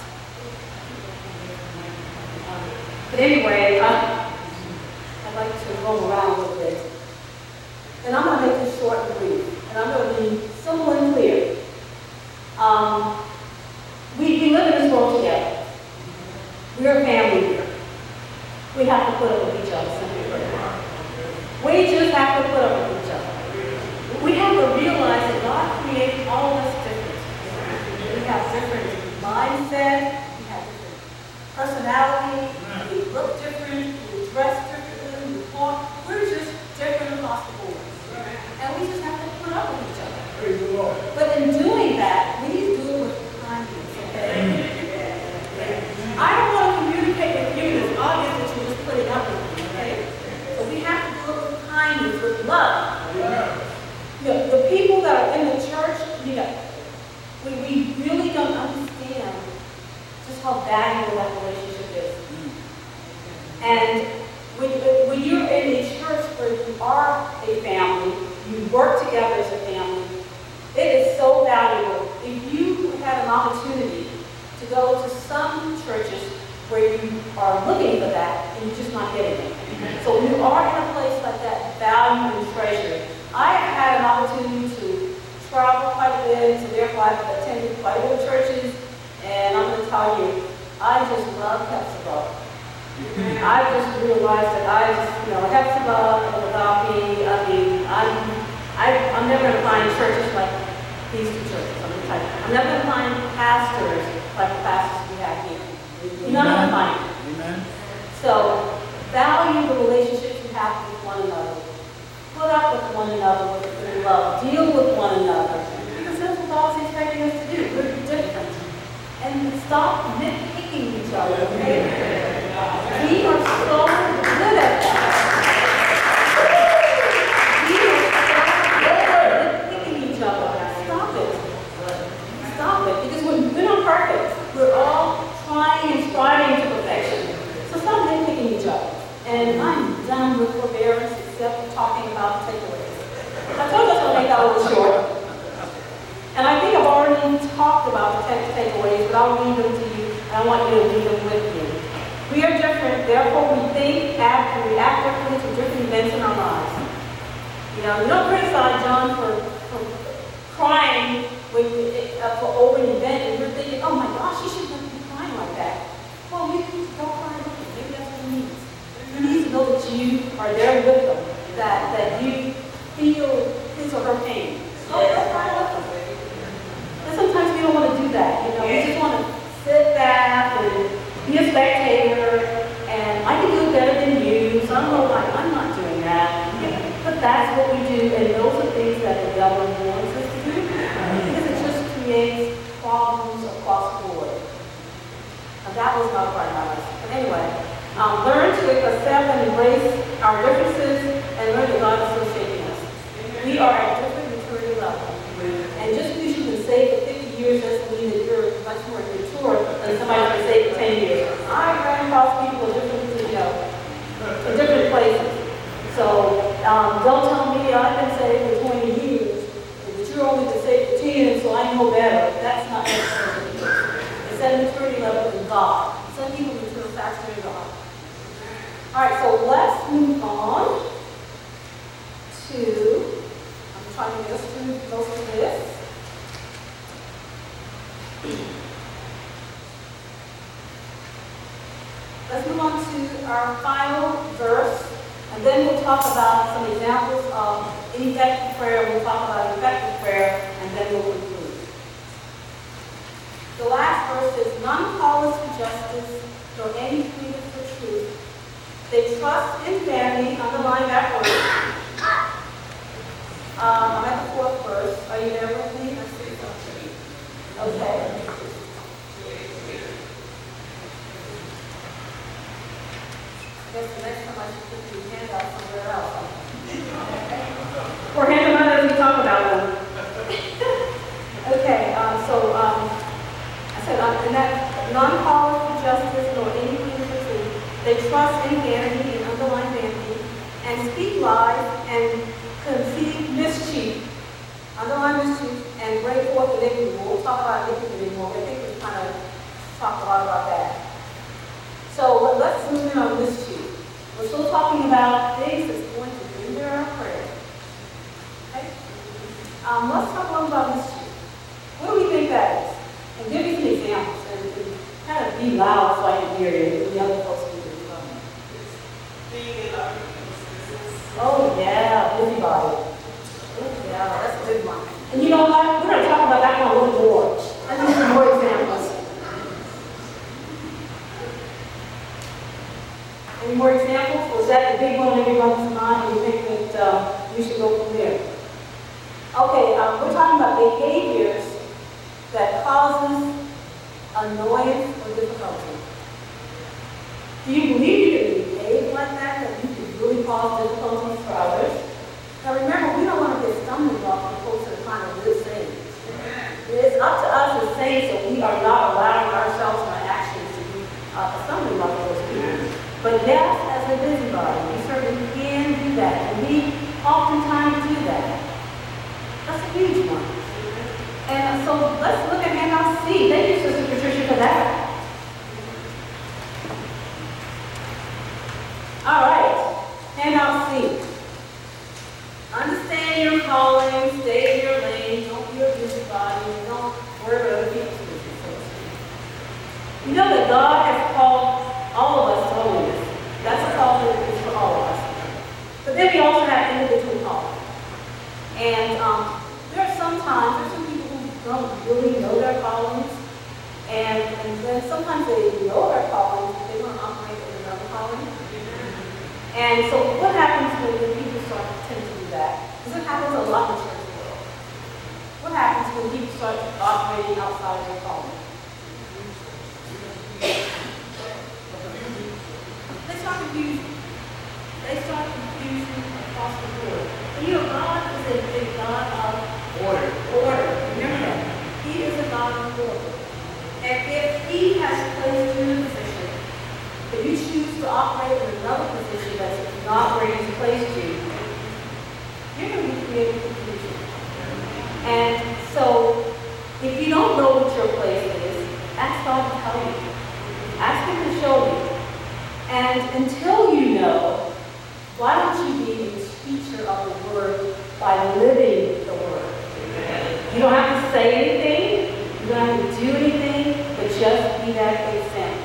um, but anyway, uh, I'd like to roll around a little bit. And I'm going to make this short and brief. And I'm going to be simple and clear. Um, we, we live in this world together. We're a family here. We have to put up with each other. We just have to put up with each other. We have to realize that God created all of us different. We have different mindset, we have different personality, we look different, we dress differently, we talk. We're just different across the board. And we just have to put up with each other. Praise the Lord. But in doing that, we need to do it with kindness, okay? I don't want to communicate with you as obvious that you're just putting up with me, okay? So we have to do it with kindness, with love. You know, the people that are in the church, you know, we, we really don't understand just how valuable that relationship is. And when, when you're in a church where you are a family, you work together as a family, it is so valuable. If you had an opportunity to go to some churches where you are looking for that and you're just not getting it. So when you are in a place like that, value and treasure. I have had an opportunity to travel quite a bit, so therefore I've attended quite a bit of churches, and I'm going to tell you, I just love Hepzibah. I just realized that I just, you know, Hepzibah and Agape, I mean, I'm, I, I'm never going to find churches like these two churches. I'm, gonna tell you. I'm never going to find pastors like the pastors we have here. You're not going to find it. Amen. So, value the relationships you have with one another. Put up with one another with love. Deal with one another. Because that's what God's expecting us to do. We're different. And stop nitpicking each other, okay? We are so good at that. We are so good at nitpicking each other. Stop it. Stop it. Because we're, we're not perfect. We're all trying and striving to perfection. So stop nitpicking each other. And I'm done with forbearance except for talking about the takeaways. I told you I was going to make that a little short. And I think I've already talked about the take- takeaways, but I'll read them to you, and I want you to read them with me. We are different, therefore we think, act, and react differently to different events in our lives. You know, we don't criticize John for, for crying when, uh, for over an event, and we're thinking, oh my gosh, he shouldn't be crying like that. Well, maybe don't cry with him. Maybe that's what he needs. You need to know that you are there with them, that, that you feel his or her pain. Oh, don't cry with them. And sometimes we don't want to do that, you know. We just want to sit back and be a spectator, and I can do it better than you, so I don't know why I'm not doing that. But that's what we do, and those are things that the devil wants us to do, because it just creates problems across the board. Now, that was not part of us. But anyway, um, learn to accept and embrace our differences, and learn that God is still shaping us. We are at different maturity levels. And just let's move on to our final verse, and then we'll talk about some examples of ineffective prayer. We'll talk about effective prayer, and then we'll conclude. The last verse is, none call us for justice, nor any plead for truth. They trust in vanity, underline that word. Um, I'm at the fourth verse. Are you there with me? Okay. I guess the next time I should put your hand out somewhere else. Or hand them out as we talk about them. Okay, um, so um, I said, um, and that non-callers for justice nor any plead for truth, they trust in vanity and underline vanity, and speak lies and conceive mischief, underline mischief, and bring forth iniquity. We'll talk about iniquity anymore. I think we've kind of talked a lot about that. So let's move in on mischief. We're still talking about things that's going to hinder our prayer. Okay? Um, let's talk a little about mischief. What do we think that is? And give me some examples and, and kind of be loud so I can hear you. And the other folks can do as well. Oh yeah, busybody. Oh yeah, that's a good one. And you know what? We're going to talk about that one a little more. Let's give some more examples. Any more examples? Was that the big one in everyone's mind? And you think that uh, we should go from there? Okay, um, we're talking about behaviors that causes annoyance or difficulty. Do you believe you can behave like that, that you can really cause difficulties for others? Now remember, we don't want to be a stumbling block for folks that are trying to live saints. It is up to us as saints that we are not allowing ourselves and our actions to be uh, a stumbling block for those people. But yes, as a busybody, we certainly can do that. And we oftentimes do that. That's a huge one. And so let's look at handout C. Thank you, Sister Patricia, for that. All right, handout C. Understand your calling, stay in your lane, don't be a busybody, don't worry about other people's business. You know that God has called all of us to holiness. That's a call that is for all of us. But then we also have individual calling. And um, there are some times, there are some people who don't really know their callings. And, and then sometimes they know their callings, but they want to operate in another calling. And so what happens when, when people start to tend to do that? Because it happens a lot in the church world. What happens when people start operating outside of their calling? They start confusing. They start confusing across the board. And you know, God is a big God of order. Order. Remember that. He is a God of order. And if He has placed you in a position, if you choose to operate in another position that's not where He's placed you, you're going to be creating confusion. And so, if you don't know what your place is, ask God to tell you. Ask Him to show you. And until you know, why don't you be a teacher of the Word by living the Word? You don't have to say anything, you don't have to do anything, but just be that example.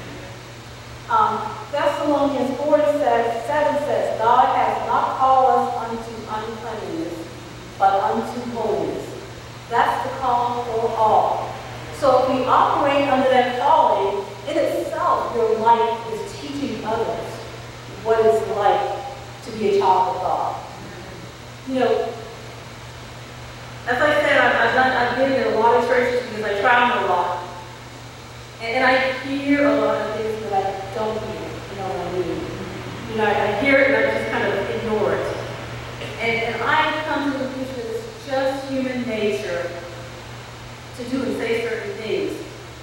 Um, Thessalonians four says, seven says, God has not called us unto uncleanness, but unto holiness. That's the call for all. So if we operate under that calling, in itself, your life is teaching others what it's like to be a child of God. You know, as I said, I've, I've, done, I've been in a lot of churches because I travel a lot. And, and I hear a lot of things that I don't hear. You know what I mean? You know, I, I hear it and I just kind of ignore it. And, and I come to the conclusion that it's just human nature to do and say certain things.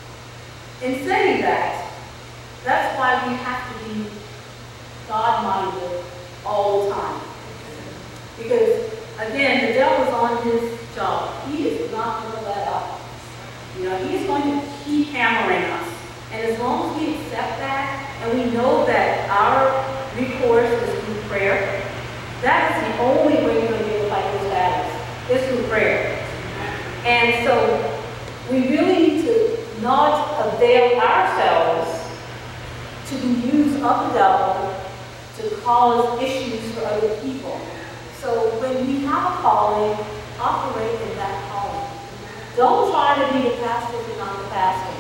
In saying that, that's why we have to be God-minded all the time. Because, again, the devil's on his job. He is not going to let up. You know, he's going to keep hammering us. And as long as we accept that, and we know that our recourse is through prayer, that is the only way we're going to be able to fight those battles, is through prayer. And so, we really need to not avail ourselves to do of the devil to cause issues for other people. So when we have a calling, operate in that calling. Don't try to be the pastor if you're not the pastor.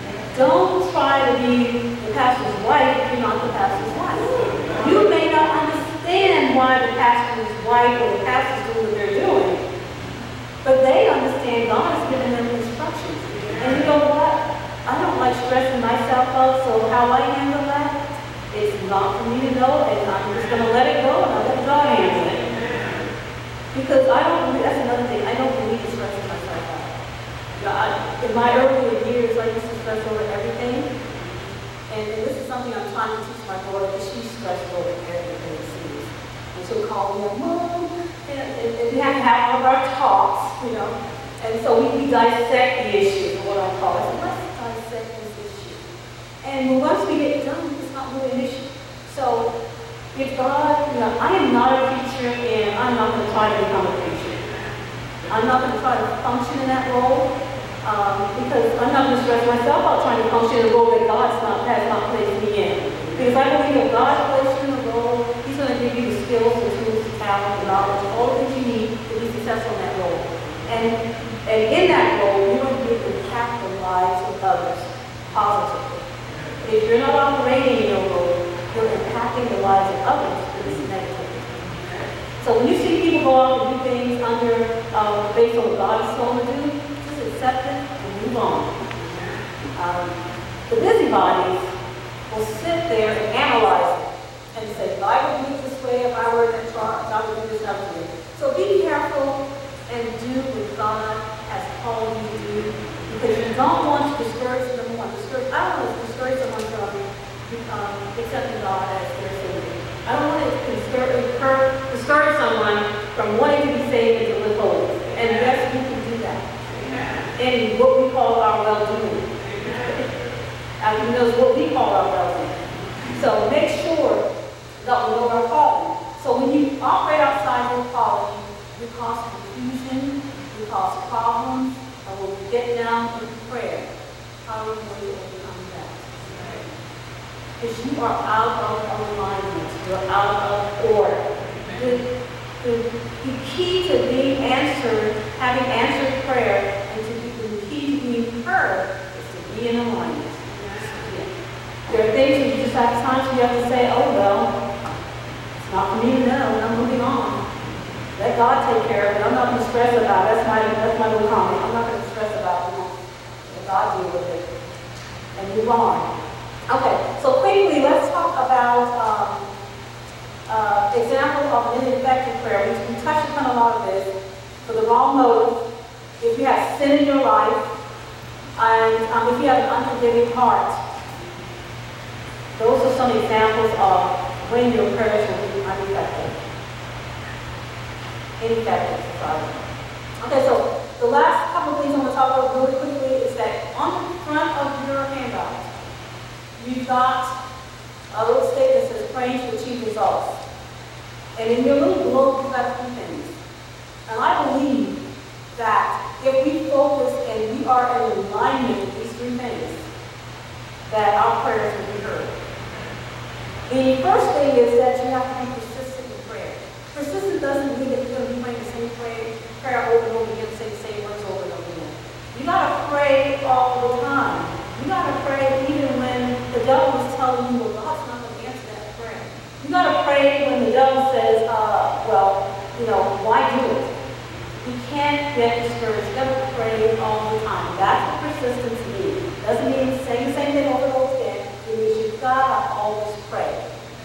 Don't try to be the pastor's wife if you're not the pastor's wife. You may not understand why the pastor's wife or the pastor's doing what they're doing, but they understand God has given them instructions. And you know what? I don't like stressing myself out, so how I handle that, it's not for me to know, and I'm just going to let it go, and I'll let God handle it. Because I don't believe, that's another thing, I don't believe in stressing myself out. God, in my earlier years, I used to stress over everything, and, and this is something I'm trying to teach my daughter, because she's stressed over everything it seems. And she'll call me, Mom, and, and, and we have to have all of our talks, you know. And so we, we dissect the issue, what I call it. Let's dissect this issue. And once we get done, it's not really an issue. So if God, you know, I am not a preacher, and I'm not going to try to become a preacher. I'm not going to try to function in that role. Um, because I'm not going to stress myself out trying to function in a role that God's not, has not placed me in. Because I believe if God placed you in a role, He's going to give you the skills, the tools, the talent, the knowledge, all the things you need to be successful in that role. And, and in that role, you're going to be able to impact the lives of others positively. If you're not operating in your role, you're impacting the lives of others with this negativity. So when you see people go out and do things under, uh, based on what God is told them to do, accept it and move on. Um, the busybodies will sit there and analyze it and say, I would do it this way if I were in charge, I would do this other way. So be careful and do what God has called you to do, because you don't want to discourage number one. Discourage, I don't want to discourage someone from um, accepting God as their Savior. I don't want to discourage, discourage someone from wanting to be saved and to live holy. And yes, you can do that. In what we call our well-doing. And He knows what we call our well-doing. So make sure that we know our calling. So when you operate outside your calling, you cause confusion, you cause problems, and when we get down to prayer, how are we going to overcome that? Because you are out of alignment, you're out of order. The, the, the key to being answered, having answered prayer, and to be the key to being heard is to be in alignment. There are things that you just have times you have to say, oh well, it's not for me to know, and I'm moving on. Let God take care of it. I'm not going to stress about it. That's my that's my little comment. I'm not going to stress about it. Let God deal with it. And move on. Okay, so quickly let's talk about um, uh, examples of an ineffective prayer. We, we touched upon a lot of this. For the wrong motive, if you have sin in your life, and um, if you have an unforgiving heart, those are some examples of when your prayers will be ineffective. Ineffective, sorry. Okay, so the last couple of things I'm going to talk about really quickly is that on the front of your handout, you've got a little statement that says praying to achieve results. And in your little globe, you've got three things. And I believe that if we focus and we are in alignment with these three things, that our prayers will be heard. The first thing is that you have to be persistent in prayer. Persistent doesn't mean that you're going to be praying the same prayer, prayer over and over again, say the same words over and over again. You got to pray all the time. You got to pray even when the devil is telling you, well, God's not going to answer that prayer. You got to pray when the devil says, uh, well, you know, why do it? You can't get discouraged. You got to pray all the time. That's what persistence means. Doesn't mean saying the same thing over and over again. It means you've got to always pray.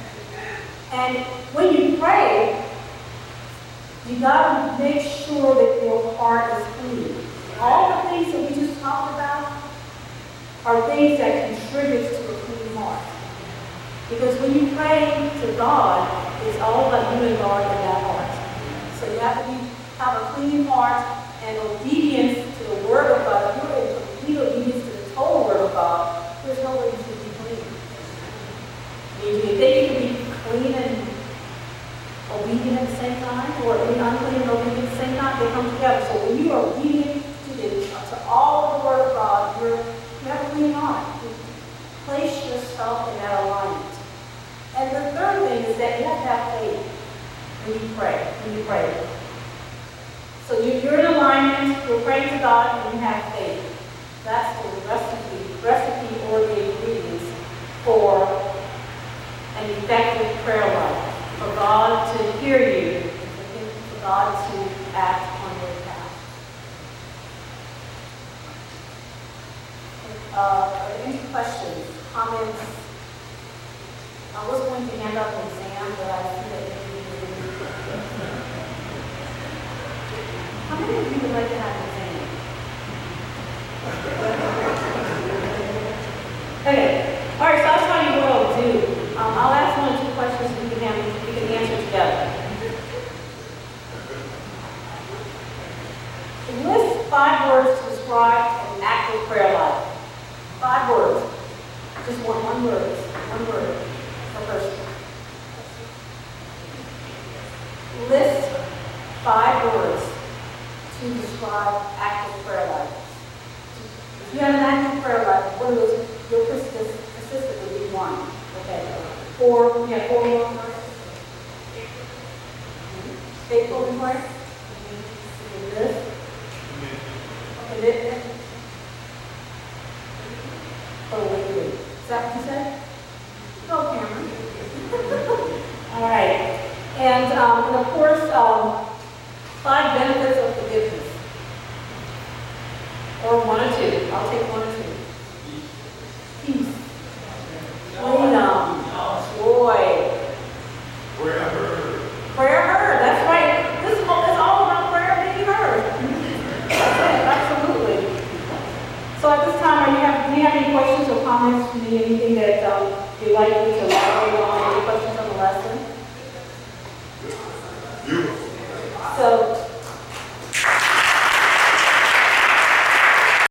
And when you pray, you got to make sure that your heart is clean. All the things that we just talked about are things that contribute to a clean heart. Because when you pray to God, it's all about you and God in that heart. So you have to be, have a clean heart and obedience to the Word of God. If you're in complete obedience to the total Word of God, there's no way you should be clean. Do you think you can be clean and obedient at the same time, or be unclean and obedient at the same time? They come together. So when you are obedient to, the, to all of the Word of God, you're, you have a clean heart. You place yourself in that alignment. have faith when you pray, when you pray. So you, you're in alignment, you're praying to God, and you have faith. That's the recipe, recipe or the ingredients for an effective prayer life. For God to hear you, for God to act on your behalf. Uh, are there any questions, comments? I was going to hand out an exam, but I see that maybe you didn't. How many of you would like to have an exam? Okay. All right, so I'll tell you what I'll do. Um, I'll ask one or two questions we can, have, we can answer together. List five words to describe an active prayer life. Five words. Just one, one word. One word per person. List five words to describe active prayer life. If you have an active prayer life, what are those? Your persistent would be one. Okay. Four, we have four more words. Faithful in prayer. This. Commitment. Oh, wait, wait. Is that what you said? Go, Cameron. All right. And, um, and of course, um, five benefits of forgiveness. Or one or two. I'll take one or two. Peace. Freedom. Joy. Prayer heard. Prayer heard. That's right. This is all, it's all about prayer being heard. That's it. Absolutely. So at this time, are you have, do you have any questions or comments for me? Anything that um, you'd like me to